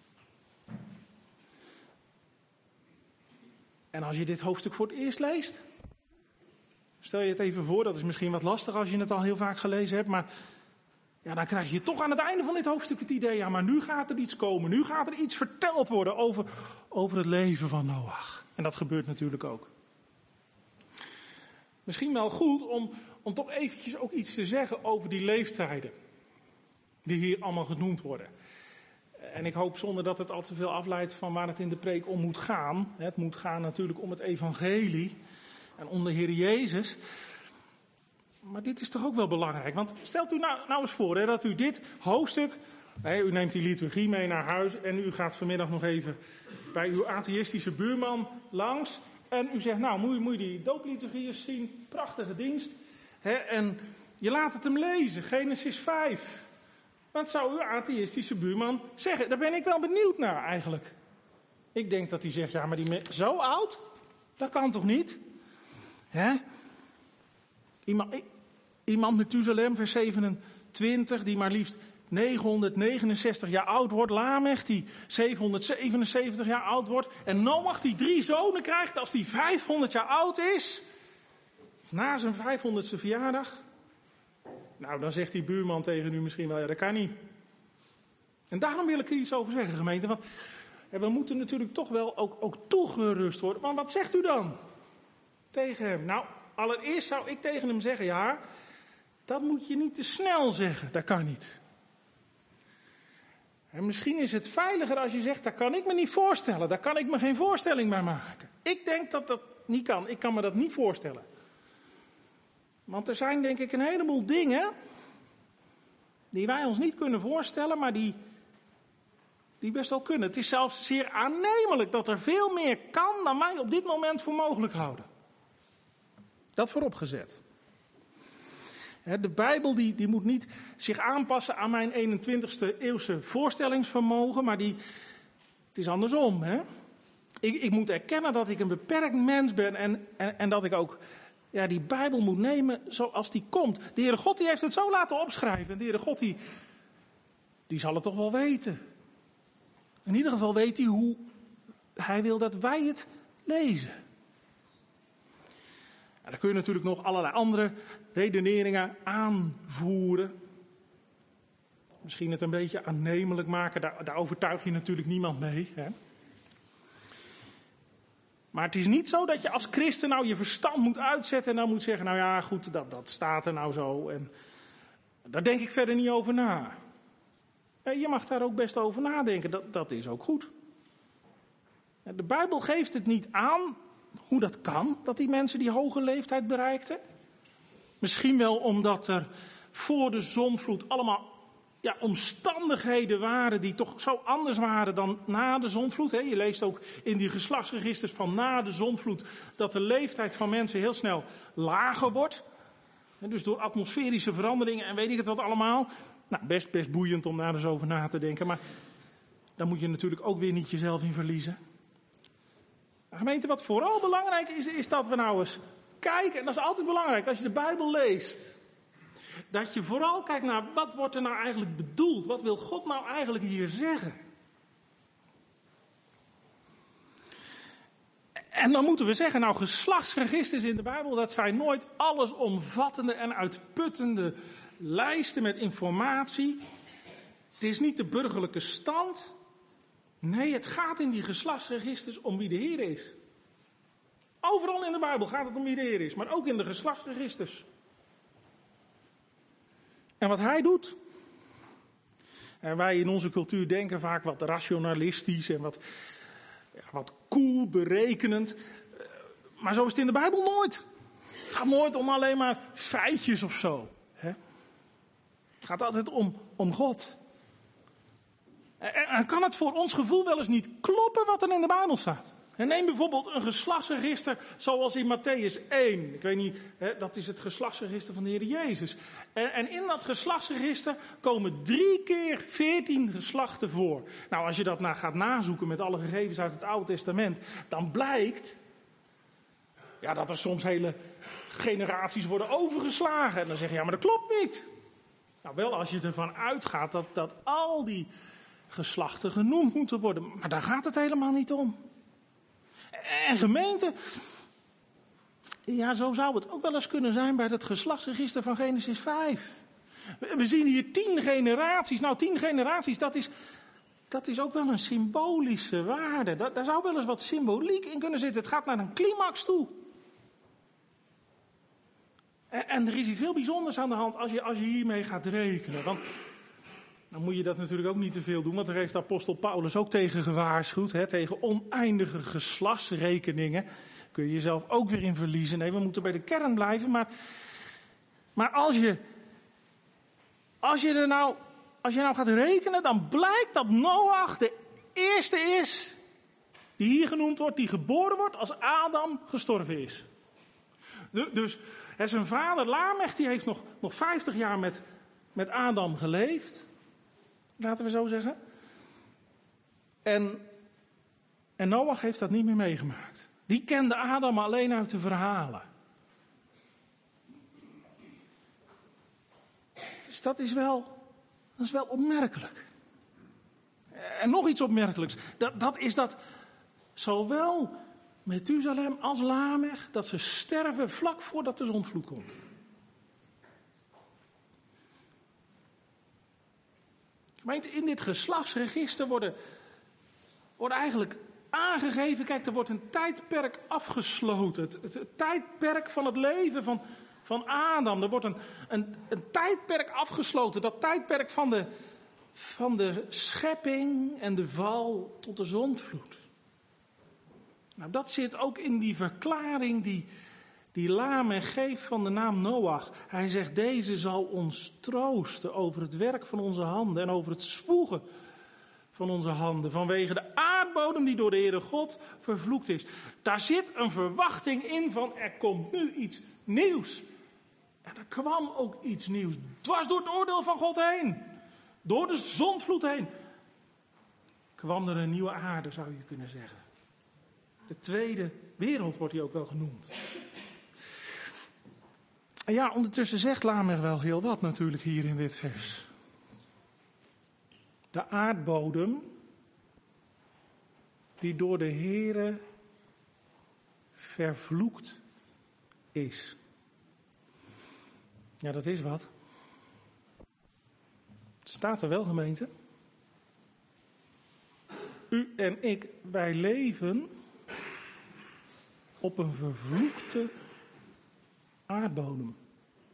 En als je dit hoofdstuk voor het eerst leest, stel je het even voor, dat is misschien wat lastig als je het al heel vaak gelezen hebt, maar ja, dan krijg je toch aan het einde van dit hoofdstuk het idee, ja, maar nu gaat er iets komen. Nu gaat er iets verteld worden over, over het leven van Noach. En dat gebeurt natuurlijk ook. Misschien wel goed om, om toch eventjes ook iets te zeggen over die leeftijden. Die hier allemaal genoemd worden. En ik hoop zonder dat het al te veel afleidt van waar het in de preek om moet gaan. Het moet gaan natuurlijk om het evangelie en om de Heer Jezus. Maar dit is toch ook wel belangrijk. Want stelt u nou, nou eens voor hè, dat u dit hoofdstuk, hè, u neemt die liturgie mee naar huis en u gaat vanmiddag nog even bij uw atheïstische buurman langs. En u zegt, nou moet je, moet je die doopliturgie eens zien, prachtige dienst. Hè, en je laat het hem lezen, Genesis vijf. Wat zou uw atheïstische buurman zeggen? Daar ben ik wel benieuwd naar eigenlijk. Ik denk dat hij zegt, ja maar die me- zo oud? Dat kan toch niet? Hè? Iemand, iemand Methuselem, vers zevenentwintig, die maar liefst negenhonderdnegenenzestig jaar oud wordt. Lamech, die zevenhonderdzevenenzeventig jaar oud wordt. En Noach, die drie zonen krijgt als die vijfhonderd jaar oud is. Na zijn vijfhonderdste verjaardag. Nou, dan zegt die buurman tegen u misschien wel, ja dat kan niet. En daarom wil ik er iets over zeggen, gemeente. Want ja, we moeten natuurlijk toch wel ook, ook toegerust worden. Maar wat zegt u dan tegen hem? Nou, allereerst zou ik tegen hem zeggen, ja, dat moet je niet te snel zeggen. Dat kan niet. En misschien is het veiliger als je zegt, dat kan ik me niet voorstellen. Daar kan ik me geen voorstelling bij maken. Ik denk dat dat niet kan. Ik kan me dat niet voorstellen. Want er zijn denk ik een heleboel dingen die wij ons niet kunnen voorstellen, maar die, die best wel kunnen. Het is zelfs zeer aannemelijk dat er veel meer kan dan wij op dit moment voor mogelijk houden. Dat vooropgezet. De Bijbel die, die moet niet zich aanpassen aan mijn eenentwintigste eeuwse voorstellingsvermogen, maar die, het is andersom. Hè? Ik, ik moet erkennen dat ik een beperkt mens ben en, en, en dat ik ook ja, die Bijbel moet nemen zoals die komt. De Heere God die heeft het zo laten opschrijven. En de Heere God die, die zal het toch wel weten. In ieder geval weet hij hoe hij wil dat wij het lezen. En dan kun je natuurlijk nog allerlei andere redeneringen aanvoeren. Misschien het een beetje aannemelijk maken. Daar, daar overtuig je natuurlijk niemand mee. Hè? Maar het is niet zo dat je als christen nou je verstand moet uitzetten en dan moet zeggen, nou ja goed, dat, dat staat er nou zo. En daar denk ik verder niet over na. Je mag daar ook best over nadenken, dat, dat is ook goed. De Bijbel geeft het niet aan hoe dat kan, dat die mensen die hoge leeftijd bereikten. Misschien wel omdat er voor de zondvloed allemaal ja, omstandigheden waren die toch zo anders waren dan na de zondvloed. Hè? Je leest ook in die geslachtsregisters van na de zondvloed dat de leeftijd van mensen heel snel lager wordt. Dus door atmosferische veranderingen en weet ik het wat allemaal. Nou, best, best boeiend om daar eens over na te denken. Maar daar moet je natuurlijk ook weer niet jezelf in verliezen. Maar gemeente, wat vooral belangrijk is, is dat we nou eens kijken. En dat is altijd belangrijk als je de Bijbel leest. Dat je vooral kijkt naar wat wordt er nou eigenlijk bedoeld? Wat wil God nou eigenlijk hier zeggen? En dan moeten we zeggen, nou geslachtsregisters in de Bijbel, dat zijn nooit allesomvattende en uitputtende lijsten met informatie. Het is niet de burgerlijke stand. Nee, het gaat in die geslachtsregisters om wie de Heer is. Overal in de Bijbel gaat het om wie de Heer is, maar ook in de geslachtsregisters. En wat hij doet. En wij in onze cultuur denken vaak wat rationalistisch en wat, ja, wat koel, berekenend. Maar zo is het in de Bijbel nooit. Het gaat nooit om alleen maar feitjes of zo. Hè? Het gaat altijd om, om God. En, en kan het voor ons gevoel wel eens niet kloppen wat er in de Bijbel staat? En neem bijvoorbeeld een geslachtsregister zoals in Mattheüs één. Ik weet niet, hè, dat is het geslachtsregister van de Heer Jezus. En, en in dat geslachtsregister komen drie keer veertien geslachten voor. Nou, als je dat nou gaat nazoeken met alle gegevens uit het Oude Testament, dan blijkt ja, dat er soms hele generaties worden overgeslagen. En dan zeg je, ja, maar dat klopt niet. Nou, wel als je ervan uitgaat dat, dat al die geslachten genoemd moeten worden. Maar daar gaat het helemaal niet om. En gemeente, ja, zo zou het ook wel eens kunnen zijn bij het geslachtsregister van Genesis vijf. We zien hier tien generaties. Nou, tien generaties, dat is, dat is ook wel een symbolische waarde. Daar, daar zou wel eens wat symboliek in kunnen zitten. Het gaat naar een climax toe. En, en er is iets heel bijzonders aan de hand als je, als je hiermee gaat rekenen. Want dan moet je dat natuurlijk ook niet te veel doen, want daar heeft apostel Paulus ook tegen gewaarschuwd. Hè, tegen oneindige geslachtsrekeningen. Kun je jezelf ook weer in verliezen. Nee, we moeten bij de kern blijven. Maar, maar als je, als je er nou, als je nou gaat rekenen, dan blijkt dat Noach de eerste is die hier genoemd wordt, die geboren wordt als Adam gestorven is. De, dus hè, zijn vader Lamech, die heeft nog, nog vijftig jaar met, met Adam geleefd. Laten we zo zeggen. En, en Noach heeft dat niet meer meegemaakt. Die kende Adam alleen uit de verhalen. Dus dat is wel, dat is wel opmerkelijk. En nog iets opmerkelijks. Dat, dat is dat zowel Methusalem als Lamech, dat ze sterven vlak voordat de zondvloed komt. Gemeente, in dit geslachtsregister worden, worden eigenlijk aangegeven, kijk, er wordt een tijdperk afgesloten. Het, het, het tijdperk van het leven van, van Adam. Er wordt een, een, een tijdperk afgesloten. Dat tijdperk van de, van de schepping en de val tot de zondvloed. Nou, dat zit ook in die verklaring die, die Lamech geeft van de naam Noach. Hij zegt, deze zal ons troosten over het werk van onze handen en over het zwoegen van onze handen. Vanwege de aardbodem die door de Heere God vervloekt is. Daar zit een verwachting in van er komt nu iets nieuws. En er kwam ook iets nieuws. Dwars door het oordeel van God heen. Door de zondvloed heen. Kwam er een nieuwe aarde, zou je kunnen zeggen. De tweede wereld wordt die ook wel genoemd. En ja, ondertussen zegt Lamech wel heel wat natuurlijk hier in dit vers. De aardbodem die door de Heere vervloekt is. Ja, dat is wat. Het staat er wel, gemeente. U en ik, wij leven op een vervloekte aardbodem.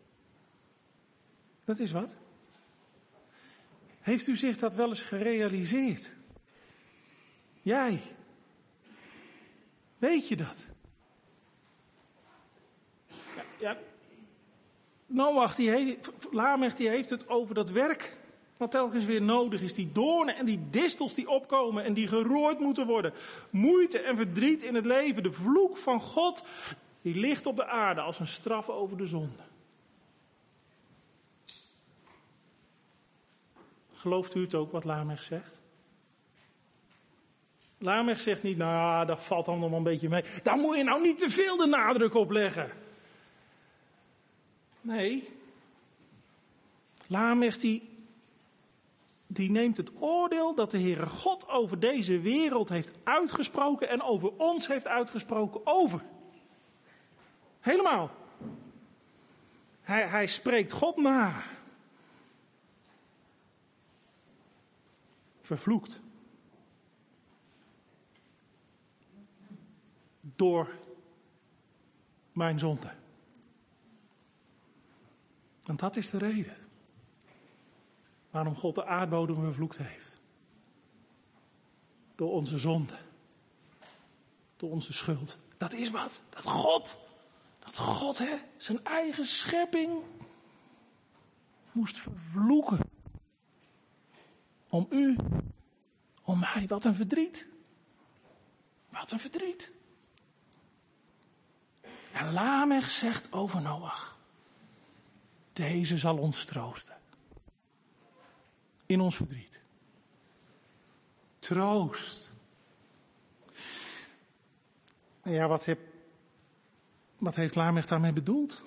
Dat is wat. Heeft u zich dat wel eens gerealiseerd? Jij. Weet je dat? Ja, ja. Noach, die heeft, Lamech, die heeft het over dat werk wat telkens weer nodig is. Die doornen en die distels die opkomen en die gerooid moeten worden. Moeite en verdriet in het leven. De vloek van God, die ligt op de aarde als een straf over de zonde. Gelooft u het ook wat Lamech zegt? Lamech zegt niet, nou dat valt dan nog wel een beetje mee. Daar moet je nou niet te veel de nadruk op leggen. Nee. Lamech die, die neemt het oordeel dat de Heere God over deze wereld heeft uitgesproken en over ons heeft uitgesproken over. Helemaal. Hij, hij spreekt God na. Vervloekt. Door mijn zonde. Want dat is de reden waarom God de aardbodem vervloekt heeft. Door onze zonde. Door onze schuld. Dat is wat. Dat God, dat God hè, zijn eigen schepping moest vervloeken. Om u, om mij. Wat een verdriet. Wat een verdriet. En Lamech zegt over Noach. Deze zal ons troosten. In ons verdriet. Troost. En ja, wat, heb, wat heeft Lamech daarmee bedoeld?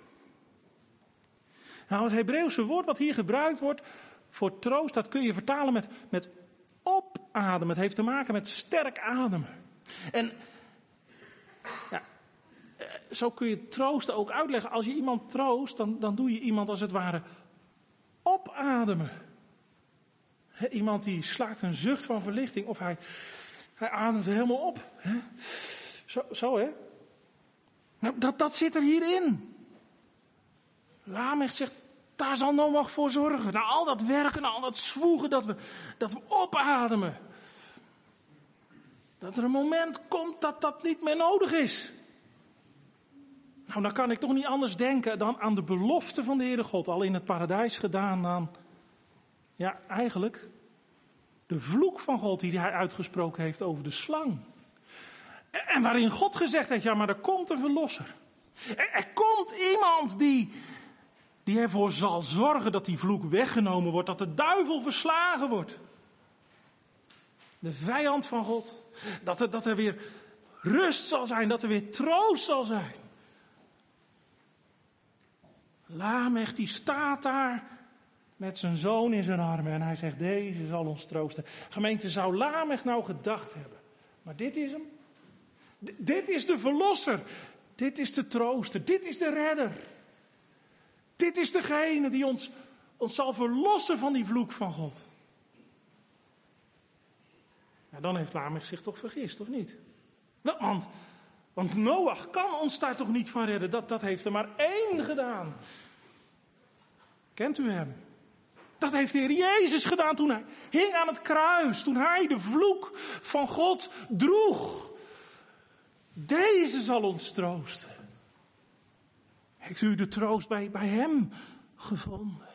Nou, het Hebreeuwse woord wat hier gebruikt wordt voor troost, dat kun je vertalen met, met opademen. Het heeft te maken met sterk ademen. En ja, zo kun je troosten ook uitleggen. Als je iemand troost, dan, dan doe je iemand als het ware opademen. He, iemand die slaakt een zucht van verlichting of hij, hij ademt helemaal op. He. Zo, zo hè. Nou, dat, dat zit er hierin. Lamech zegt, daar zal Noach voor zorgen. Na al dat werken, na al dat zwoegen, dat we, dat we opademen. Dat er een moment komt dat dat niet meer nodig is. Nou, dan kan ik toch niet anders denken dan aan de belofte van de Heere God. Al in het paradijs gedaan dan. Ja, eigenlijk de vloek van God die hij uitgesproken heeft over de slang. En waarin God gezegd heeft, ja maar er komt een verlosser. Er, er komt iemand die, die ervoor zal zorgen dat die vloek weggenomen wordt. Dat de duivel verslagen wordt. De vijand van God. Dat er, dat er weer rust zal zijn. Dat er weer troost zal zijn. Lamech die staat daar met zijn zoon in zijn armen. En hij zegt, deze zal ons troosten. Gemeente, zou Lamech nou gedacht hebben. Maar dit is hem. D- dit is de verlosser. Dit is de trooster. Dit is de redder. Dit is degene die ons, ons zal verlossen van die vloek van God. Ja, dan heeft Lamech zich toch vergist, of niet? Wel, want, want Noach kan ons daar toch niet van redden. Dat, dat heeft er maar één gedaan. Kent u hem? Dat heeft de Heer Jezus gedaan toen hij hing aan het kruis. Toen hij de vloek van God droeg. Deze zal ons troosten. Heeft u de troost bij, bij hem gevonden?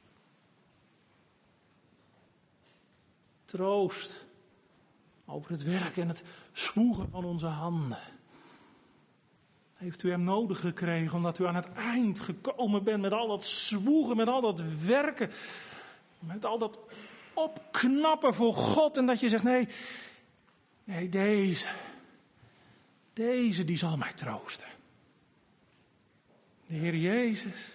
Troost over het werk en het zwoegen van onze handen. Heeft u hem nodig gekregen omdat u aan het eind gekomen bent met al dat zwoegen, met al dat werken, met al dat opknappen voor God en dat je zegt nee, nee deze, deze die zal mij troosten. De Heer Jezus,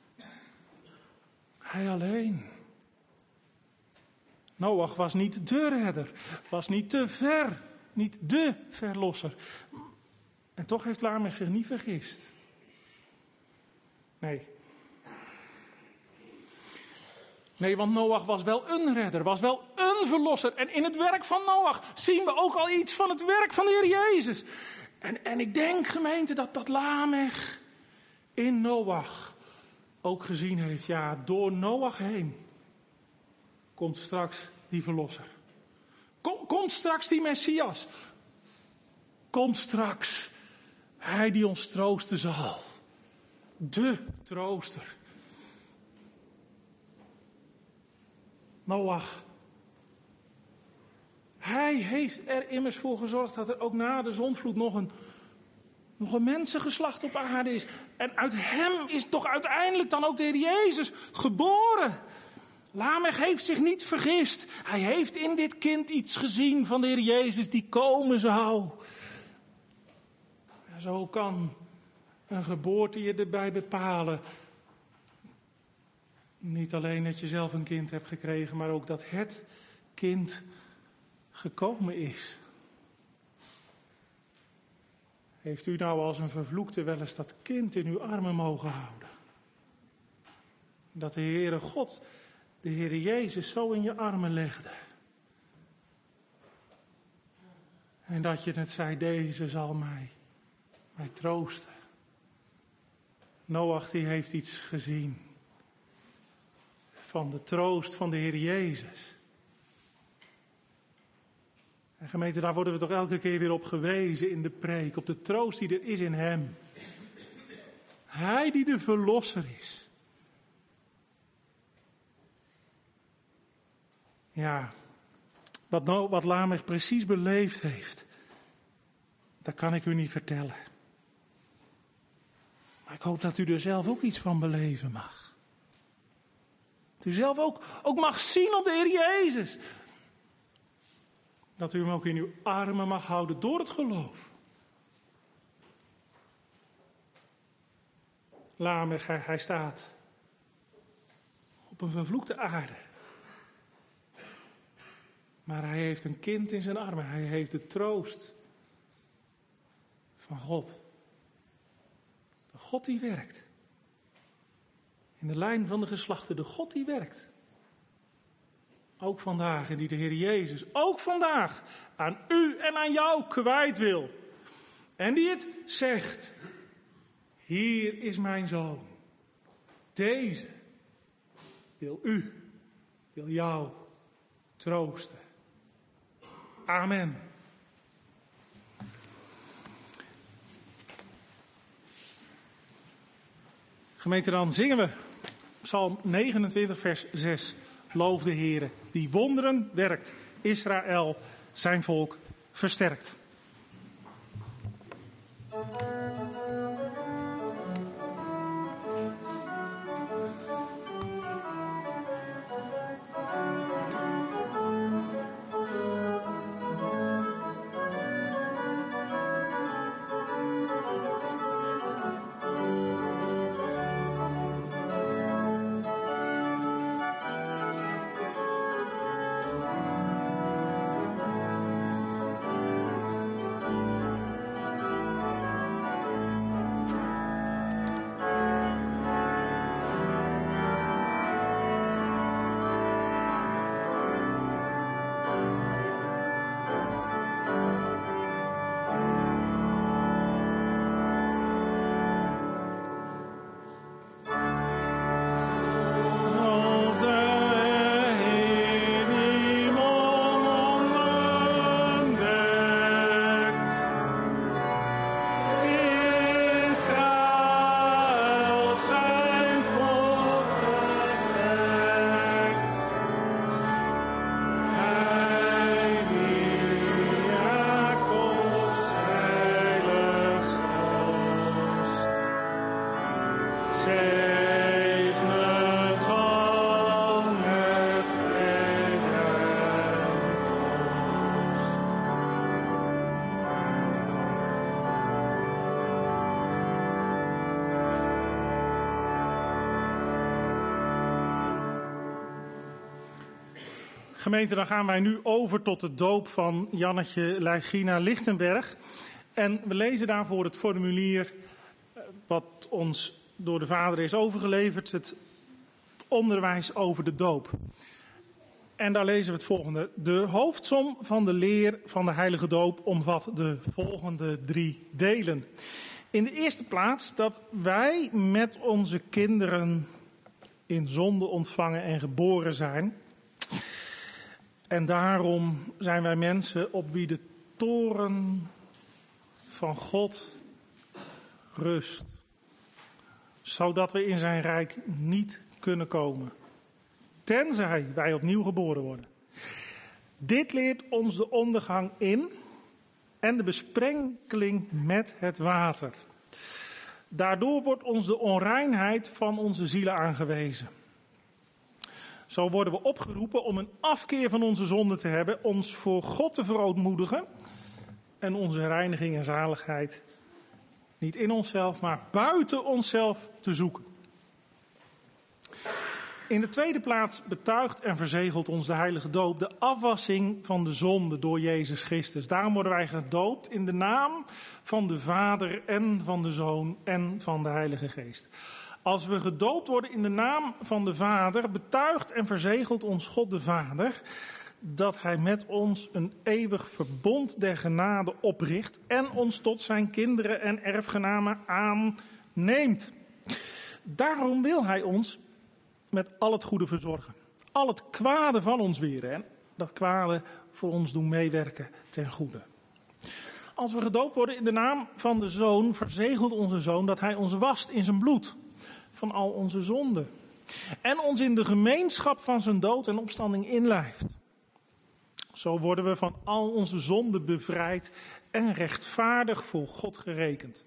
Hij alleen. Noach was niet de redder, was niet te ver, niet de verlosser. En toch heeft Lamech zich niet vergist. Nee. Nee, want Noach was wel een redder, was wel een verlosser. En in het werk van Noach zien we ook al iets van het werk van de Heer Jezus. En, en ik denk, gemeente, dat dat Lamech in Noach ook gezien heeft. Ja, door Noach heen komt straks die verlosser. Kom, komt straks die Messias. Komt straks hij die ons troosten zal. de trooster. Noach. Hij heeft er immers voor gezorgd dat er ook na de zondvloed nog een, nog een mensengeslacht op aarde is. En uit hem is toch uiteindelijk dan ook de Heer Jezus geboren. Lamech heeft zich niet vergist. Hij heeft in dit kind iets gezien van de Heer Jezus die komen zou. En zo kan een geboorte je erbij bepalen. Niet alleen dat je zelf een kind hebt gekregen, maar ook dat het kind gekomen is. Heeft u nou als een vervloekte wel eens dat kind in uw armen mogen houden? Dat de Heere God, de Heere Jezus, zo in je armen legde. En dat je het zei, deze zal mij, mij troosten. Noach die heeft iets gezien van de troost van de Heer Jezus. En gemeente, daar worden we toch elke keer weer op gewezen in de preek, op de troost die er is in hem. Hij die de verlosser is. Ja, wat, nou, wat Lamech precies beleefd heeft, dat kan ik u niet vertellen. Maar ik hoop dat u er zelf ook iets van beleven mag. Dat u zelf ook, ook mag zien op de Heer Jezus. Dat u hem ook in uw armen mag houden door het geloof. Lamech, hij, hij staat op een vervloekte aarde. Maar hij heeft een kind in zijn armen. Hij heeft de troost van God. De God die werkt. In de lijn van de geslachten, de God die werkt. Ook vandaag, en die de Heer Jezus ook vandaag aan u en aan jou kwijt wil. En die het zegt. Hier is mijn zoon. Deze wil u, wil jou troosten. Amen. Gemeente, dan zingen we Psalm negenentwintig, vers zes. Loof de Heere, die wonderen werkt. Israël, zijn volk, versterkt. Gemeente, dan gaan wij nu over tot de doop van Jannetje Leigina Lichtenberg. En we lezen daarvoor het formulier wat ons door de vader is overgeleverd. Het onderwijs over de doop. En daar lezen we het volgende. De hoofdsom van de leer van de heilige doop omvat de volgende drie delen. In de eerste plaats dat wij met onze kinderen in zonde ontvangen en geboren zijn. En daarom zijn wij mensen op wie de toorn van God rust. zodat we in zijn rijk niet kunnen komen, tenzij wij opnieuw geboren worden. Dit leert ons de ondergang in en de besprenkeling met het water. Daardoor wordt ons de onreinheid van onze zielen aangewezen. Zo worden we opgeroepen om een afkeer van onze zonde te hebben, ons voor God te verootmoedigen en onze reiniging en zaligheid niet in onszelf, maar buiten onszelf te zoeken. In de tweede plaats betuigt en verzegelt ons de heilige doop de afwassing van de zonde door Jezus Christus. Daarom worden wij gedoopt in de naam van de Vader en van de Zoon en van de Heilige Geest. Als we gedoopt worden in de naam van de Vader, betuigt en verzegelt ons God de Vader dat hij met ons een eeuwig verbond der genade opricht en ons tot zijn kinderen en erfgenamen aanneemt. Daarom wil hij ons met al het goede verzorgen. Al het kwade van ons weren en dat kwade voor ons doen meewerken ten goede. Als we gedoopt worden in de naam van de Zoon, verzegelt onze Zoon dat hij ons wast in zijn bloed van al onze zonden. En ons in de gemeenschap van zijn dood en opstanding inlijft. Zo worden we van al onze zonden bevrijd en rechtvaardig voor God gerekend.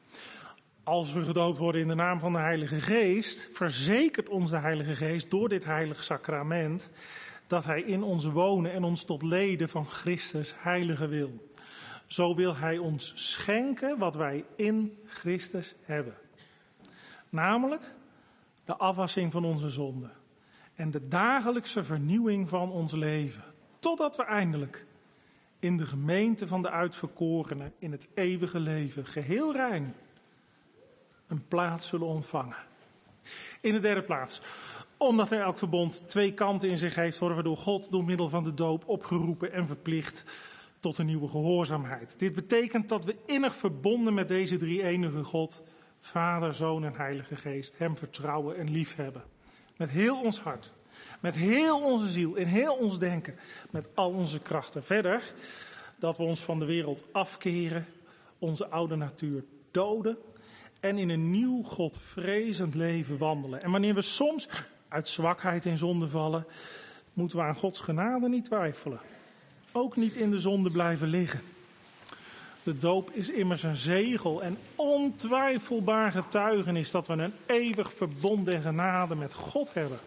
Als we gedoopt worden in de naam van de Heilige Geest, verzekert ons de Heilige Geest door dit heilige sacrament dat hij in ons wonen en ons tot leden van Christus heilige wil. Zo wil hij ons schenken wat wij in Christus hebben. Namelijk de afwassing van onze zonden en de dagelijkse vernieuwing van ons leven. Totdat we eindelijk in de gemeente van de uitverkorenen in het eeuwige leven geheel rein een plaats zullen ontvangen. In de derde plaats, omdat er elk verbond twee kanten in zich heeft, worden we door God door middel van de doop opgeroepen en verplicht tot een nieuwe gehoorzaamheid. Dit betekent dat we innig verbonden met deze drie-enige God, Vader, Zoon en Heilige Geest, hem vertrouwen en liefhebben. Met heel ons hart, met heel onze ziel, in heel ons denken, met al onze krachten. Verder, dat we ons van de wereld afkeren, onze oude natuur doden en in een nieuw Godvrezend leven wandelen. En wanneer we soms uit zwakheid in zonde vallen, moeten we aan Gods genade niet twijfelen. Ook niet in de zonde blijven liggen. De doop is immers een zegel en ontwijfelbaar getuigenis dat we een eeuwig verbond en genade met God hebben.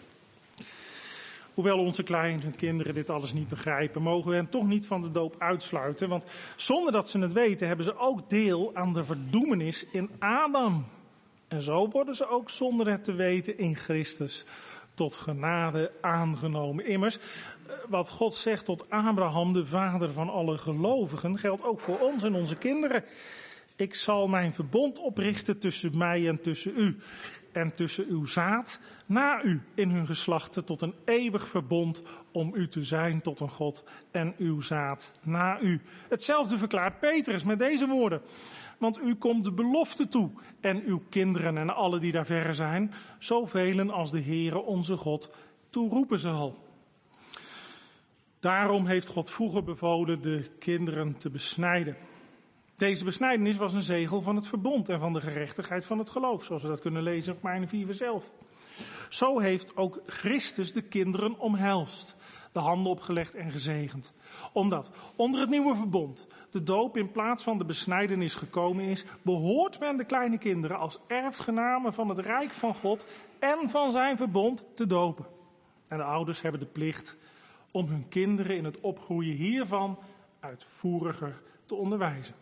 Hoewel onze kleine kinderen dit alles niet begrijpen, mogen we hen toch niet van de doop uitsluiten. Want zonder dat ze het weten, hebben ze ook deel aan de verdoemenis in Adam. En zo worden ze ook zonder het te weten in Christus tot genade aangenomen. Immers, wat God zegt tot Abraham, de vader van alle gelovigen, geldt ook voor ons en onze kinderen. Ik zal mijn verbond oprichten tussen mij en tussen u. En tussen uw zaad na u in hun geslachten tot een eeuwig verbond om u te zijn tot een God en uw zaad na u. Hetzelfde verklaart Petrus met deze woorden. Want u komt de belofte toe en uw kinderen en alle die daar verre zijn, zoveel als de Heere onze God toeroepen zal. Daarom heeft God vroeger bevolen de kinderen te besnijden. Deze besnijdenis was een zegel van het verbond en van de gerechtigheid van het geloof, zoals we dat kunnen lezen op Romeinen vier vers elf. Zo heeft ook Christus de kinderen omhelst, de handen opgelegd en gezegend. Omdat onder het nieuwe verbond de doop in plaats van de besnijdenis gekomen is, behoort men de kleine kinderen als erfgenamen van het rijk van God en van zijn verbond te dopen. En de ouders hebben de plicht om hun kinderen in het opgroeien hiervan uitvoeriger te onderwijzen.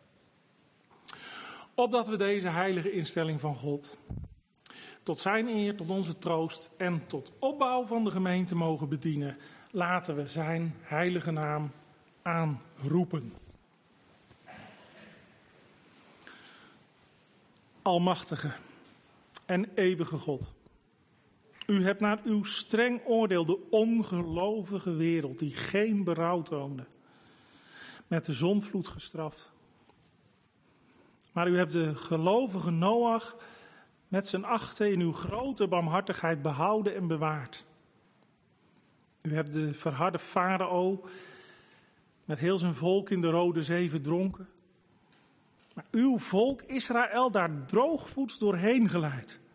Opdat we deze heilige instelling van God tot zijn eer, tot onze troost en tot opbouw van de gemeente mogen bedienen, laten we zijn heilige naam aanroepen. Almachtige en eeuwige God, u hebt naar uw streng oordeel de ongelovige wereld, die geen berouw toonde, met de zondvloed gestraft. Maar u hebt de gelovige Noach met zijn achten in uw grote barmhartigheid behouden en bewaard. U hebt de verharde farao met heel zijn volk in de Rode Zee verdronken. Maar uw volk Israël daar droogvoets doorheen geleid.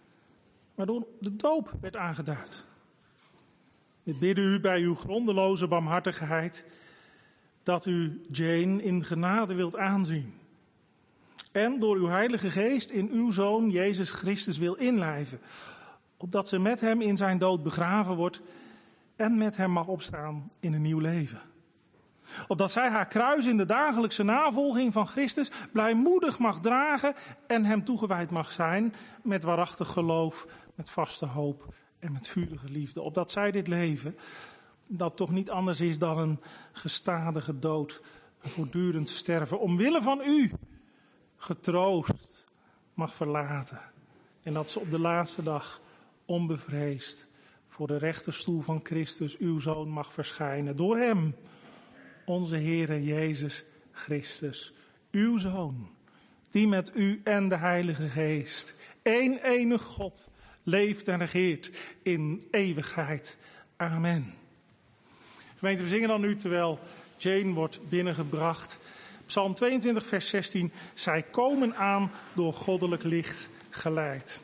waardoor de doop werd aangeduid. Ik bid u bij uw grondeloze barmhartigheid dat u Jane in genade wilt aanzien. En door uw Heilige Geest in uw Zoon Jezus Christus wil inlijven. Opdat ze met hem in zijn dood begraven wordt en met hem mag opstaan in een nieuw leven. Opdat zij haar kruis in de dagelijkse navolging van Christus blijmoedig mag dragen en hem toegewijd mag zijn met waarachtig geloof, met vaste hoop en met vurige liefde. Opdat zij dit leven, dat toch niet anders is dan een gestadige dood, een voortdurend sterven, omwille van u getroost mag verlaten. En dat ze op de laatste dag onbevreesd voor de rechterstoel van Christus, uw Zoon, mag verschijnen. Door hem, onze Heere Jezus Christus, uw Zoon, die met u en de Heilige Geest, één enig God, leeft en regeert in eeuwigheid. Amen. Gemeente, we zingen dan nu terwijl Jane wordt binnengebracht. Psalm tweeëntwintig, vers zestien. Zij komen aan door goddelijk licht geleid.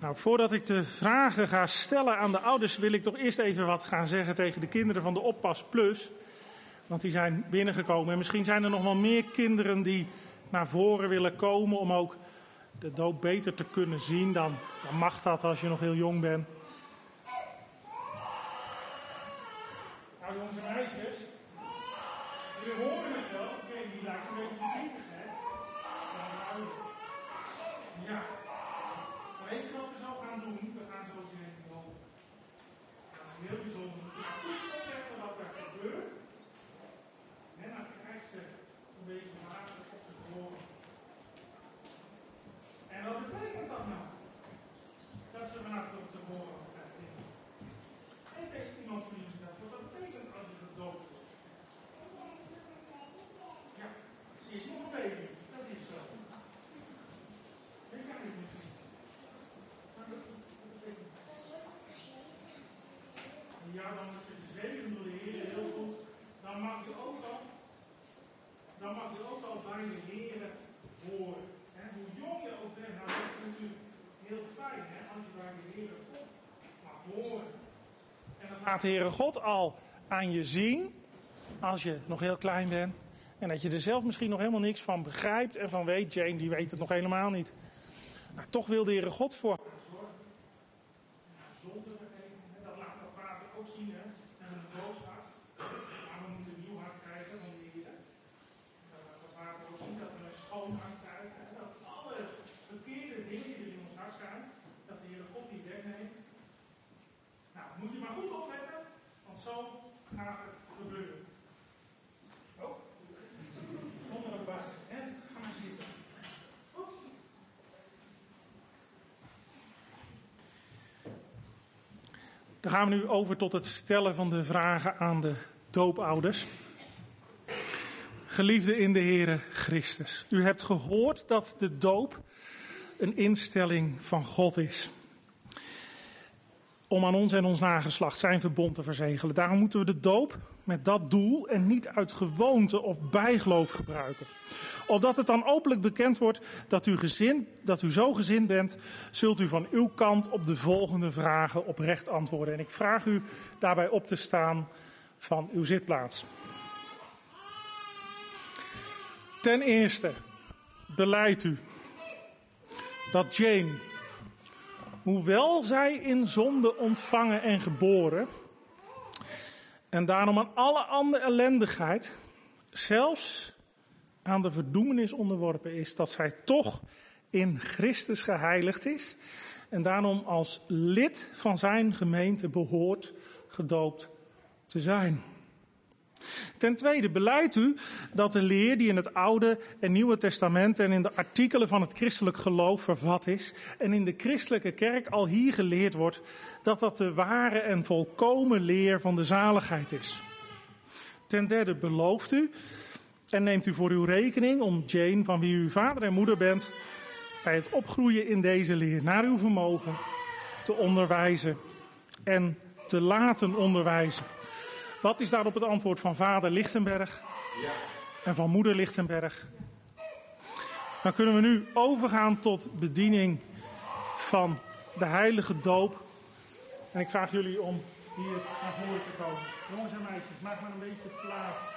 Nou, voordat ik de vragen ga stellen aan de ouders, wil ik toch eerst even wat gaan zeggen tegen de kinderen van de Oppas Plus. Want die zijn binnengekomen. En misschien zijn er nog wel meer kinderen die naar voren willen komen om ook de doop beter te kunnen zien. Dan, dan mag dat als je nog heel jong bent. Nou, jongens en meisjes, jullie horen het wel. Oké, okay, die lijkt een beetje verdrietig, hè? Ja. Weet je wat we zo gaan doen? We gaan zo direct lopen. Dat is heel bijzonder. We gaan goed opletten wat er gebeurt. En dan krijgt ze een beetje water op de oren. En wat betekent dat nou? Dat ze water op de oren krijgen. En weet iemand van jullie dat? Wat dat betekent als je gedoopt wordt? Ja, ze is nog een baby. Dat is zo. Dat kan ik niet zien. Ja, dan is je gezegend door de Heer heel goed. Dan mag je ook al, dan mag je ook al bij de Heer horen. He, hoe jong je ook bent, nou, dat is natuurlijk heel fijn, hè, als je bij de Heer God mag horen. En dat laat de Heere God al aan je zien, als je nog heel klein bent. En dat je er zelf misschien nog helemaal niks van begrijpt en van weet. Jane, die weet het nog helemaal niet. Maar toch wil de Heere God voor haar zorgen. Zonder dat laat dat vader ook zien, hè. En een boodschap. Maar we moeten een nieuw hart krijgen van de Heer. Dat laat dat vader ook zien, dat we een schoon hart krijgen. Dat alle verkeerde dingen die in ons hart zijn, dat de Heere God die wegneemt. Nou, moet je maar goed opletten, want zo gaat het gebeuren. Oh, kom er ook bij. Hè? Ga maar zitten. Goed. Dan gaan we nu over tot het stellen van de vragen aan de doopouders. Geliefde in de Heere Christus, u hebt gehoord dat de doop een instelling van God is. Om aan ons en ons nageslacht zijn verbond te verzegelen. Daarom moeten we de doop met dat doel en niet uit gewoonte of bijgeloof gebruiken. Opdat het dan openlijk bekend wordt dat u, gezin, dat u zo gezind bent, zult u van uw kant op de volgende vragen oprecht antwoorden. En ik vraag u daarbij op te staan van uw zitplaats. Ten eerste belijdt u dat Jane, hoewel zij in zonde ontvangen en geboren, en daarom aan alle andere ellendigheid, zelfs aan de verdoemenis onderworpen is, dat zij toch in Christus geheiligd is en daarom als lid van zijn gemeente behoort gedoopt te zijn. Ten tweede belijdt u dat de leer die in het Oude en Nieuwe Testament en in de artikelen van het christelijk geloof vervat is en in de christelijke kerk al hier geleerd wordt, dat dat de ware en volkomen leer van de zaligheid is. Ten derde belooft u en neemt u voor uw rekening om Jane, van wie u vader en moeder bent, bij het opgroeien in deze leer naar uw vermogen te onderwijzen en te laten onderwijzen. Wat is daarop het antwoord van vader Lichtenberg ja. en van moeder Lichtenberg? Dan kunnen we nu overgaan tot bediening van de heilige doop. En ik vraag jullie om hier naar voren te komen. Jongens en meisjes, maak maar een beetje plaats.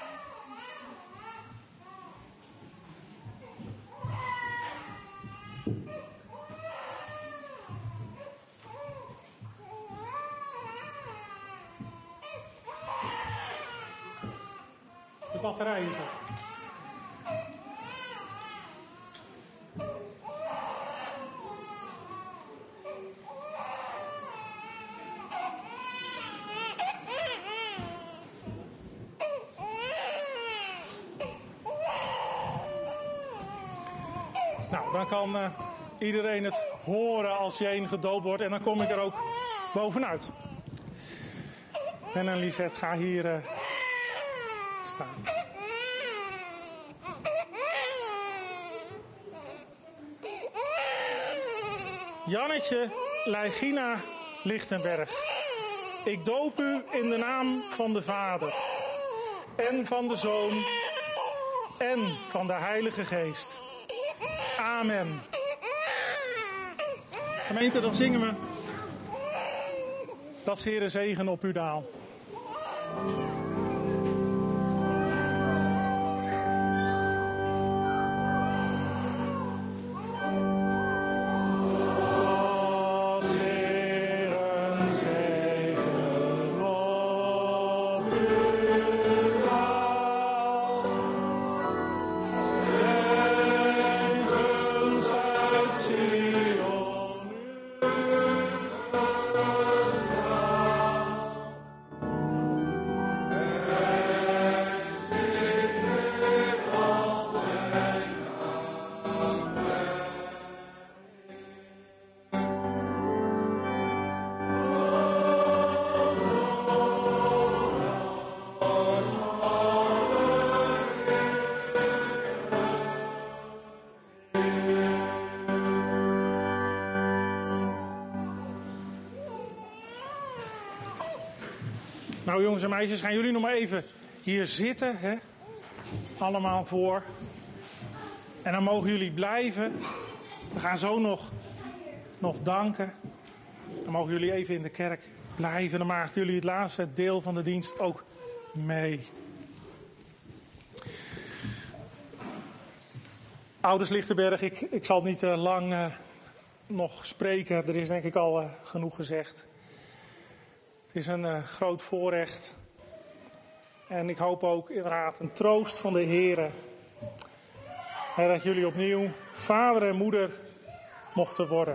De batterij is op. Nou, dan kan uh, iedereen het horen als Jane gedoopt wordt en dan kom ik er ook bovenuit. En dan Lisette, ga hier uh, staan. Jannetje Leigina Lichtenberg, ik doop u in de naam van de Vader en van de Zoon en van de Heilige Geest. Amen. Gemeente, dan zingen we dat 's Heere zegen op u daal. Nou jongens en meisjes, gaan jullie nog maar even hier zitten, hè? Allemaal voor. En dan mogen jullie blijven. We gaan zo nog, nog danken. Dan mogen jullie even in de kerk blijven. Dan maken jullie het laatste deel van de dienst ook mee. Ouders Lichtenberg, ik, ik zal niet uh, lang uh, nog spreken. Er is denk ik al uh, genoeg gezegd. Het is een uh, groot voorrecht. En ik hoop ook inderdaad een troost van de Heere. En dat jullie opnieuw vader en moeder mochten worden.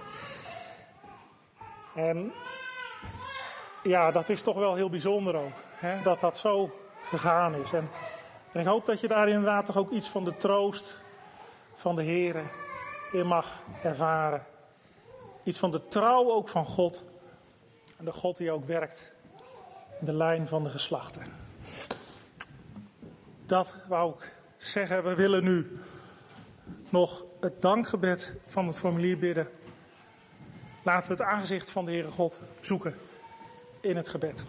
En ja, dat is toch wel heel bijzonder ook. Hè, dat dat zo gegaan is. En, en ik hoop dat je daar inderdaad toch ook iets van de troost van de Heere in mag ervaren. Iets van de trouw ook van God. En de God die ook werkt in de lijn van de geslachten. Dat wou ik zeggen. We willen nu nog het dankgebed van het formulier bidden. Laten we het aangezicht van de Heere God zoeken in het gebed.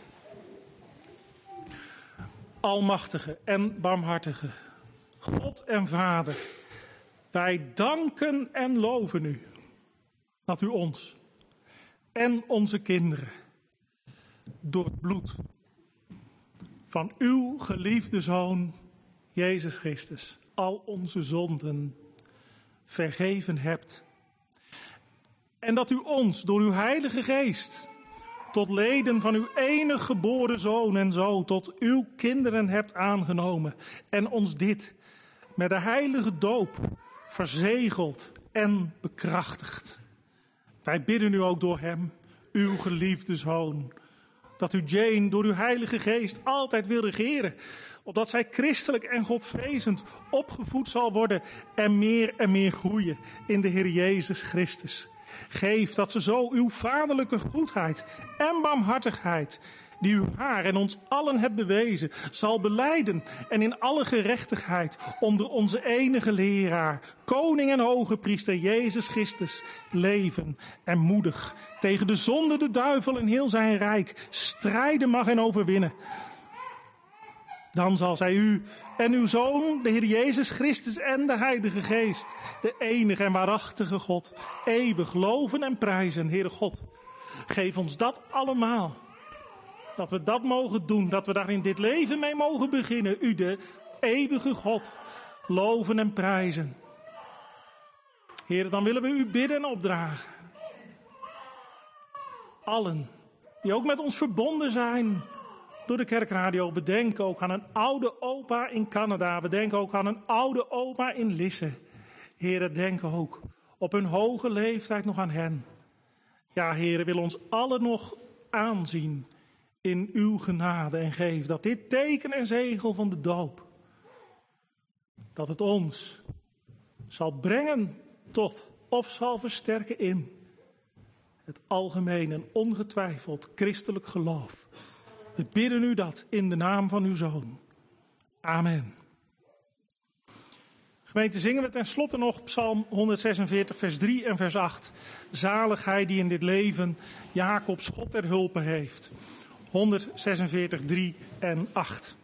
Almachtige en barmhartige God en Vader, wij danken en loven u dat u ons en onze kinderen door het bloed van uw geliefde Zoon, Jezus Christus, al onze zonden vergeven hebt. En dat u ons door uw Heilige Geest tot leden van uw enig geboren Zoon en zo tot uw kinderen hebt aangenomen. En ons dit met de heilige doop verzegeld en bekrachtigd. Wij bidden u ook door hem, uw geliefde Zoon, dat u Jane door uw Heilige Geest altijd wil regeren, opdat zij christelijk en godvrezend opgevoed zal worden en meer en meer groeien in de Heer Jezus Christus. Geef dat ze zo uw vaderlijke goedheid en barmhartigheid, die u haar en ons allen hebt bewezen, zal belijden en in alle gerechtigheid onder onze enige leraar, koning en hoge priester Jezus Christus, leven en moedig tegen de zonde, de duivel en heel zijn rijk strijden mag en overwinnen. Dan zal zij u en uw Zoon, de Heer Jezus Christus en de Heilige Geest, de enige en waarachtige God, eeuwig loven en prijzen. Heere God, geef ons dat allemaal. Dat we dat mogen doen, dat we daar in dit leven mee mogen beginnen. U, de eeuwige God, loven en prijzen. Heere, dan willen we u bidden en opdragen. Allen die ook met ons verbonden zijn door de kerkradio. We denken ook aan een oude opa in Canada. We denken ook aan een oude oma in Lisse. Heere, denk ook op hun hoge leeftijd nog aan hen. Ja, Heere, wil ons allen nog aanzien in uw genade en geef dat dit teken en zegel van de doop, dat het ons zal brengen tot of zal versterken in het algemeen en ongetwijfeld christelijk geloof. We bidden u dat in de naam van uw Zoon. Amen. Gemeente, zingen we tenslotte nog Psalm honderdzesenveertig, vers drie en vers acht. Zalig hij die in dit leven Jacobs God ter hulpe heeft. honderdzesenveertig, drie en acht.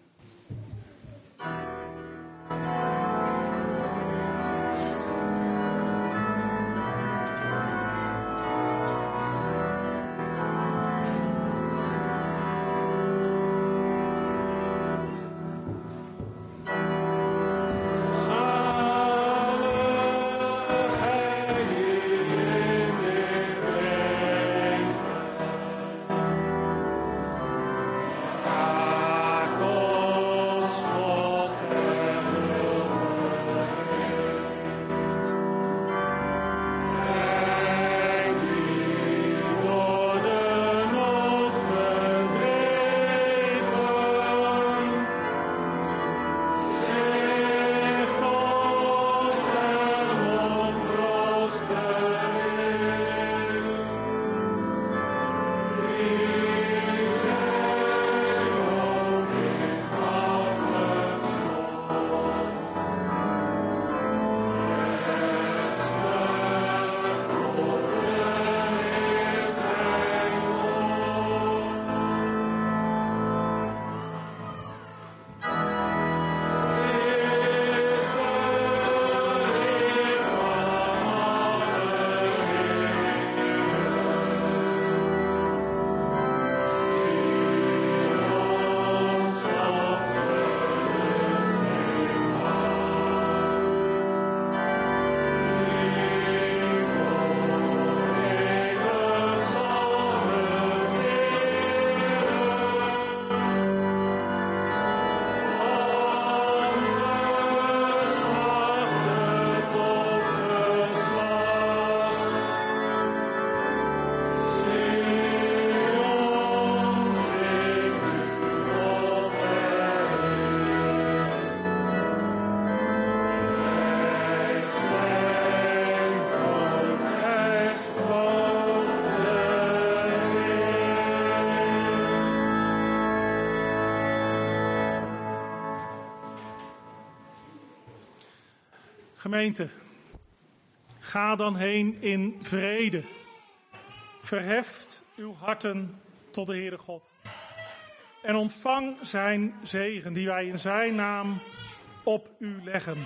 Gemeente, ga dan heen in vrede. Verheft uw harten tot de Heere God. En ontvang zijn zegen die wij in zijn naam op u leggen.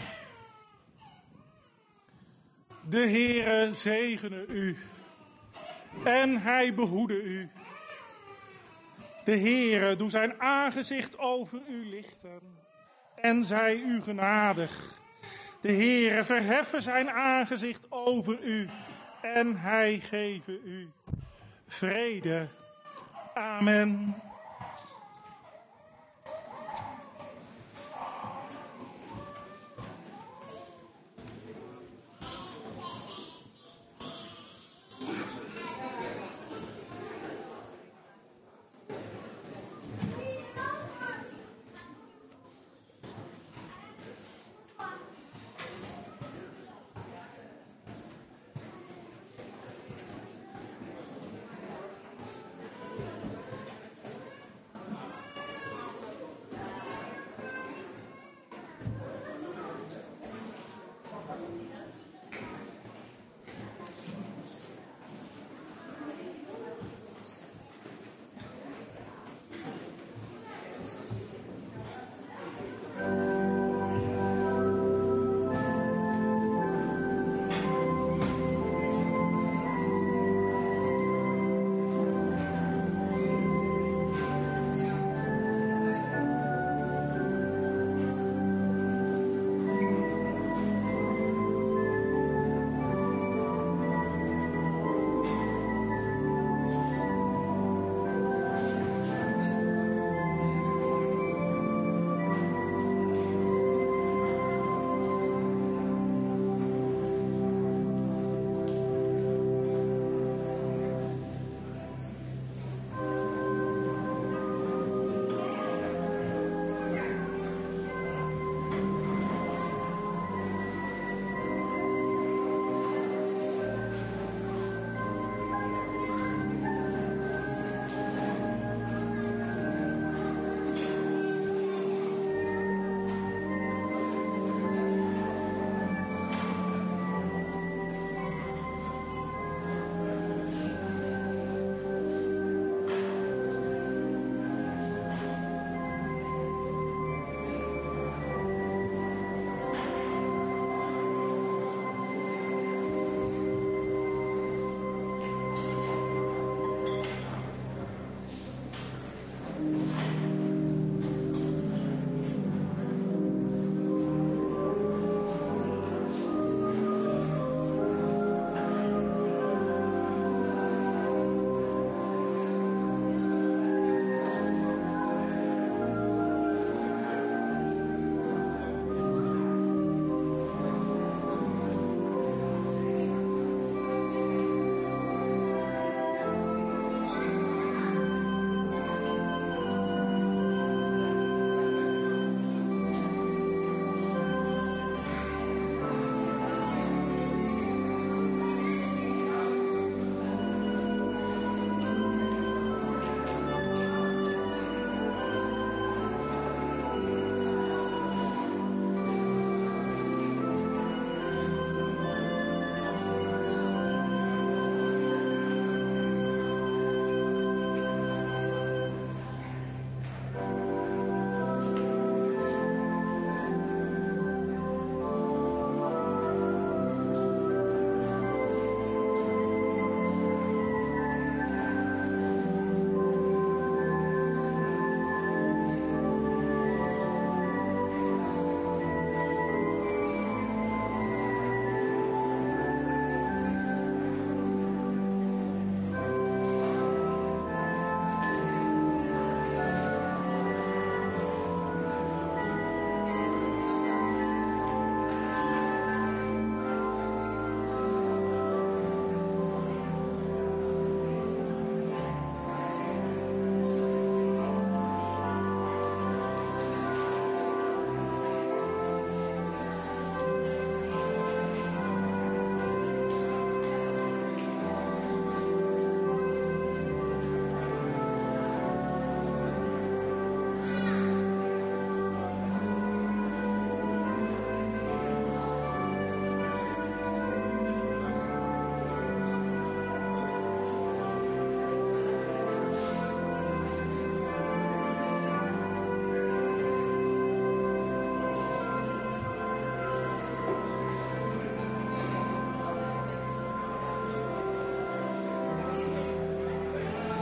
De Heere zegene u en hij behoede u. De Heere doe zijn aangezicht over u lichten en zij u genadig. De Heere verheffen zijn aangezicht over u en hij geven u vrede. Amen.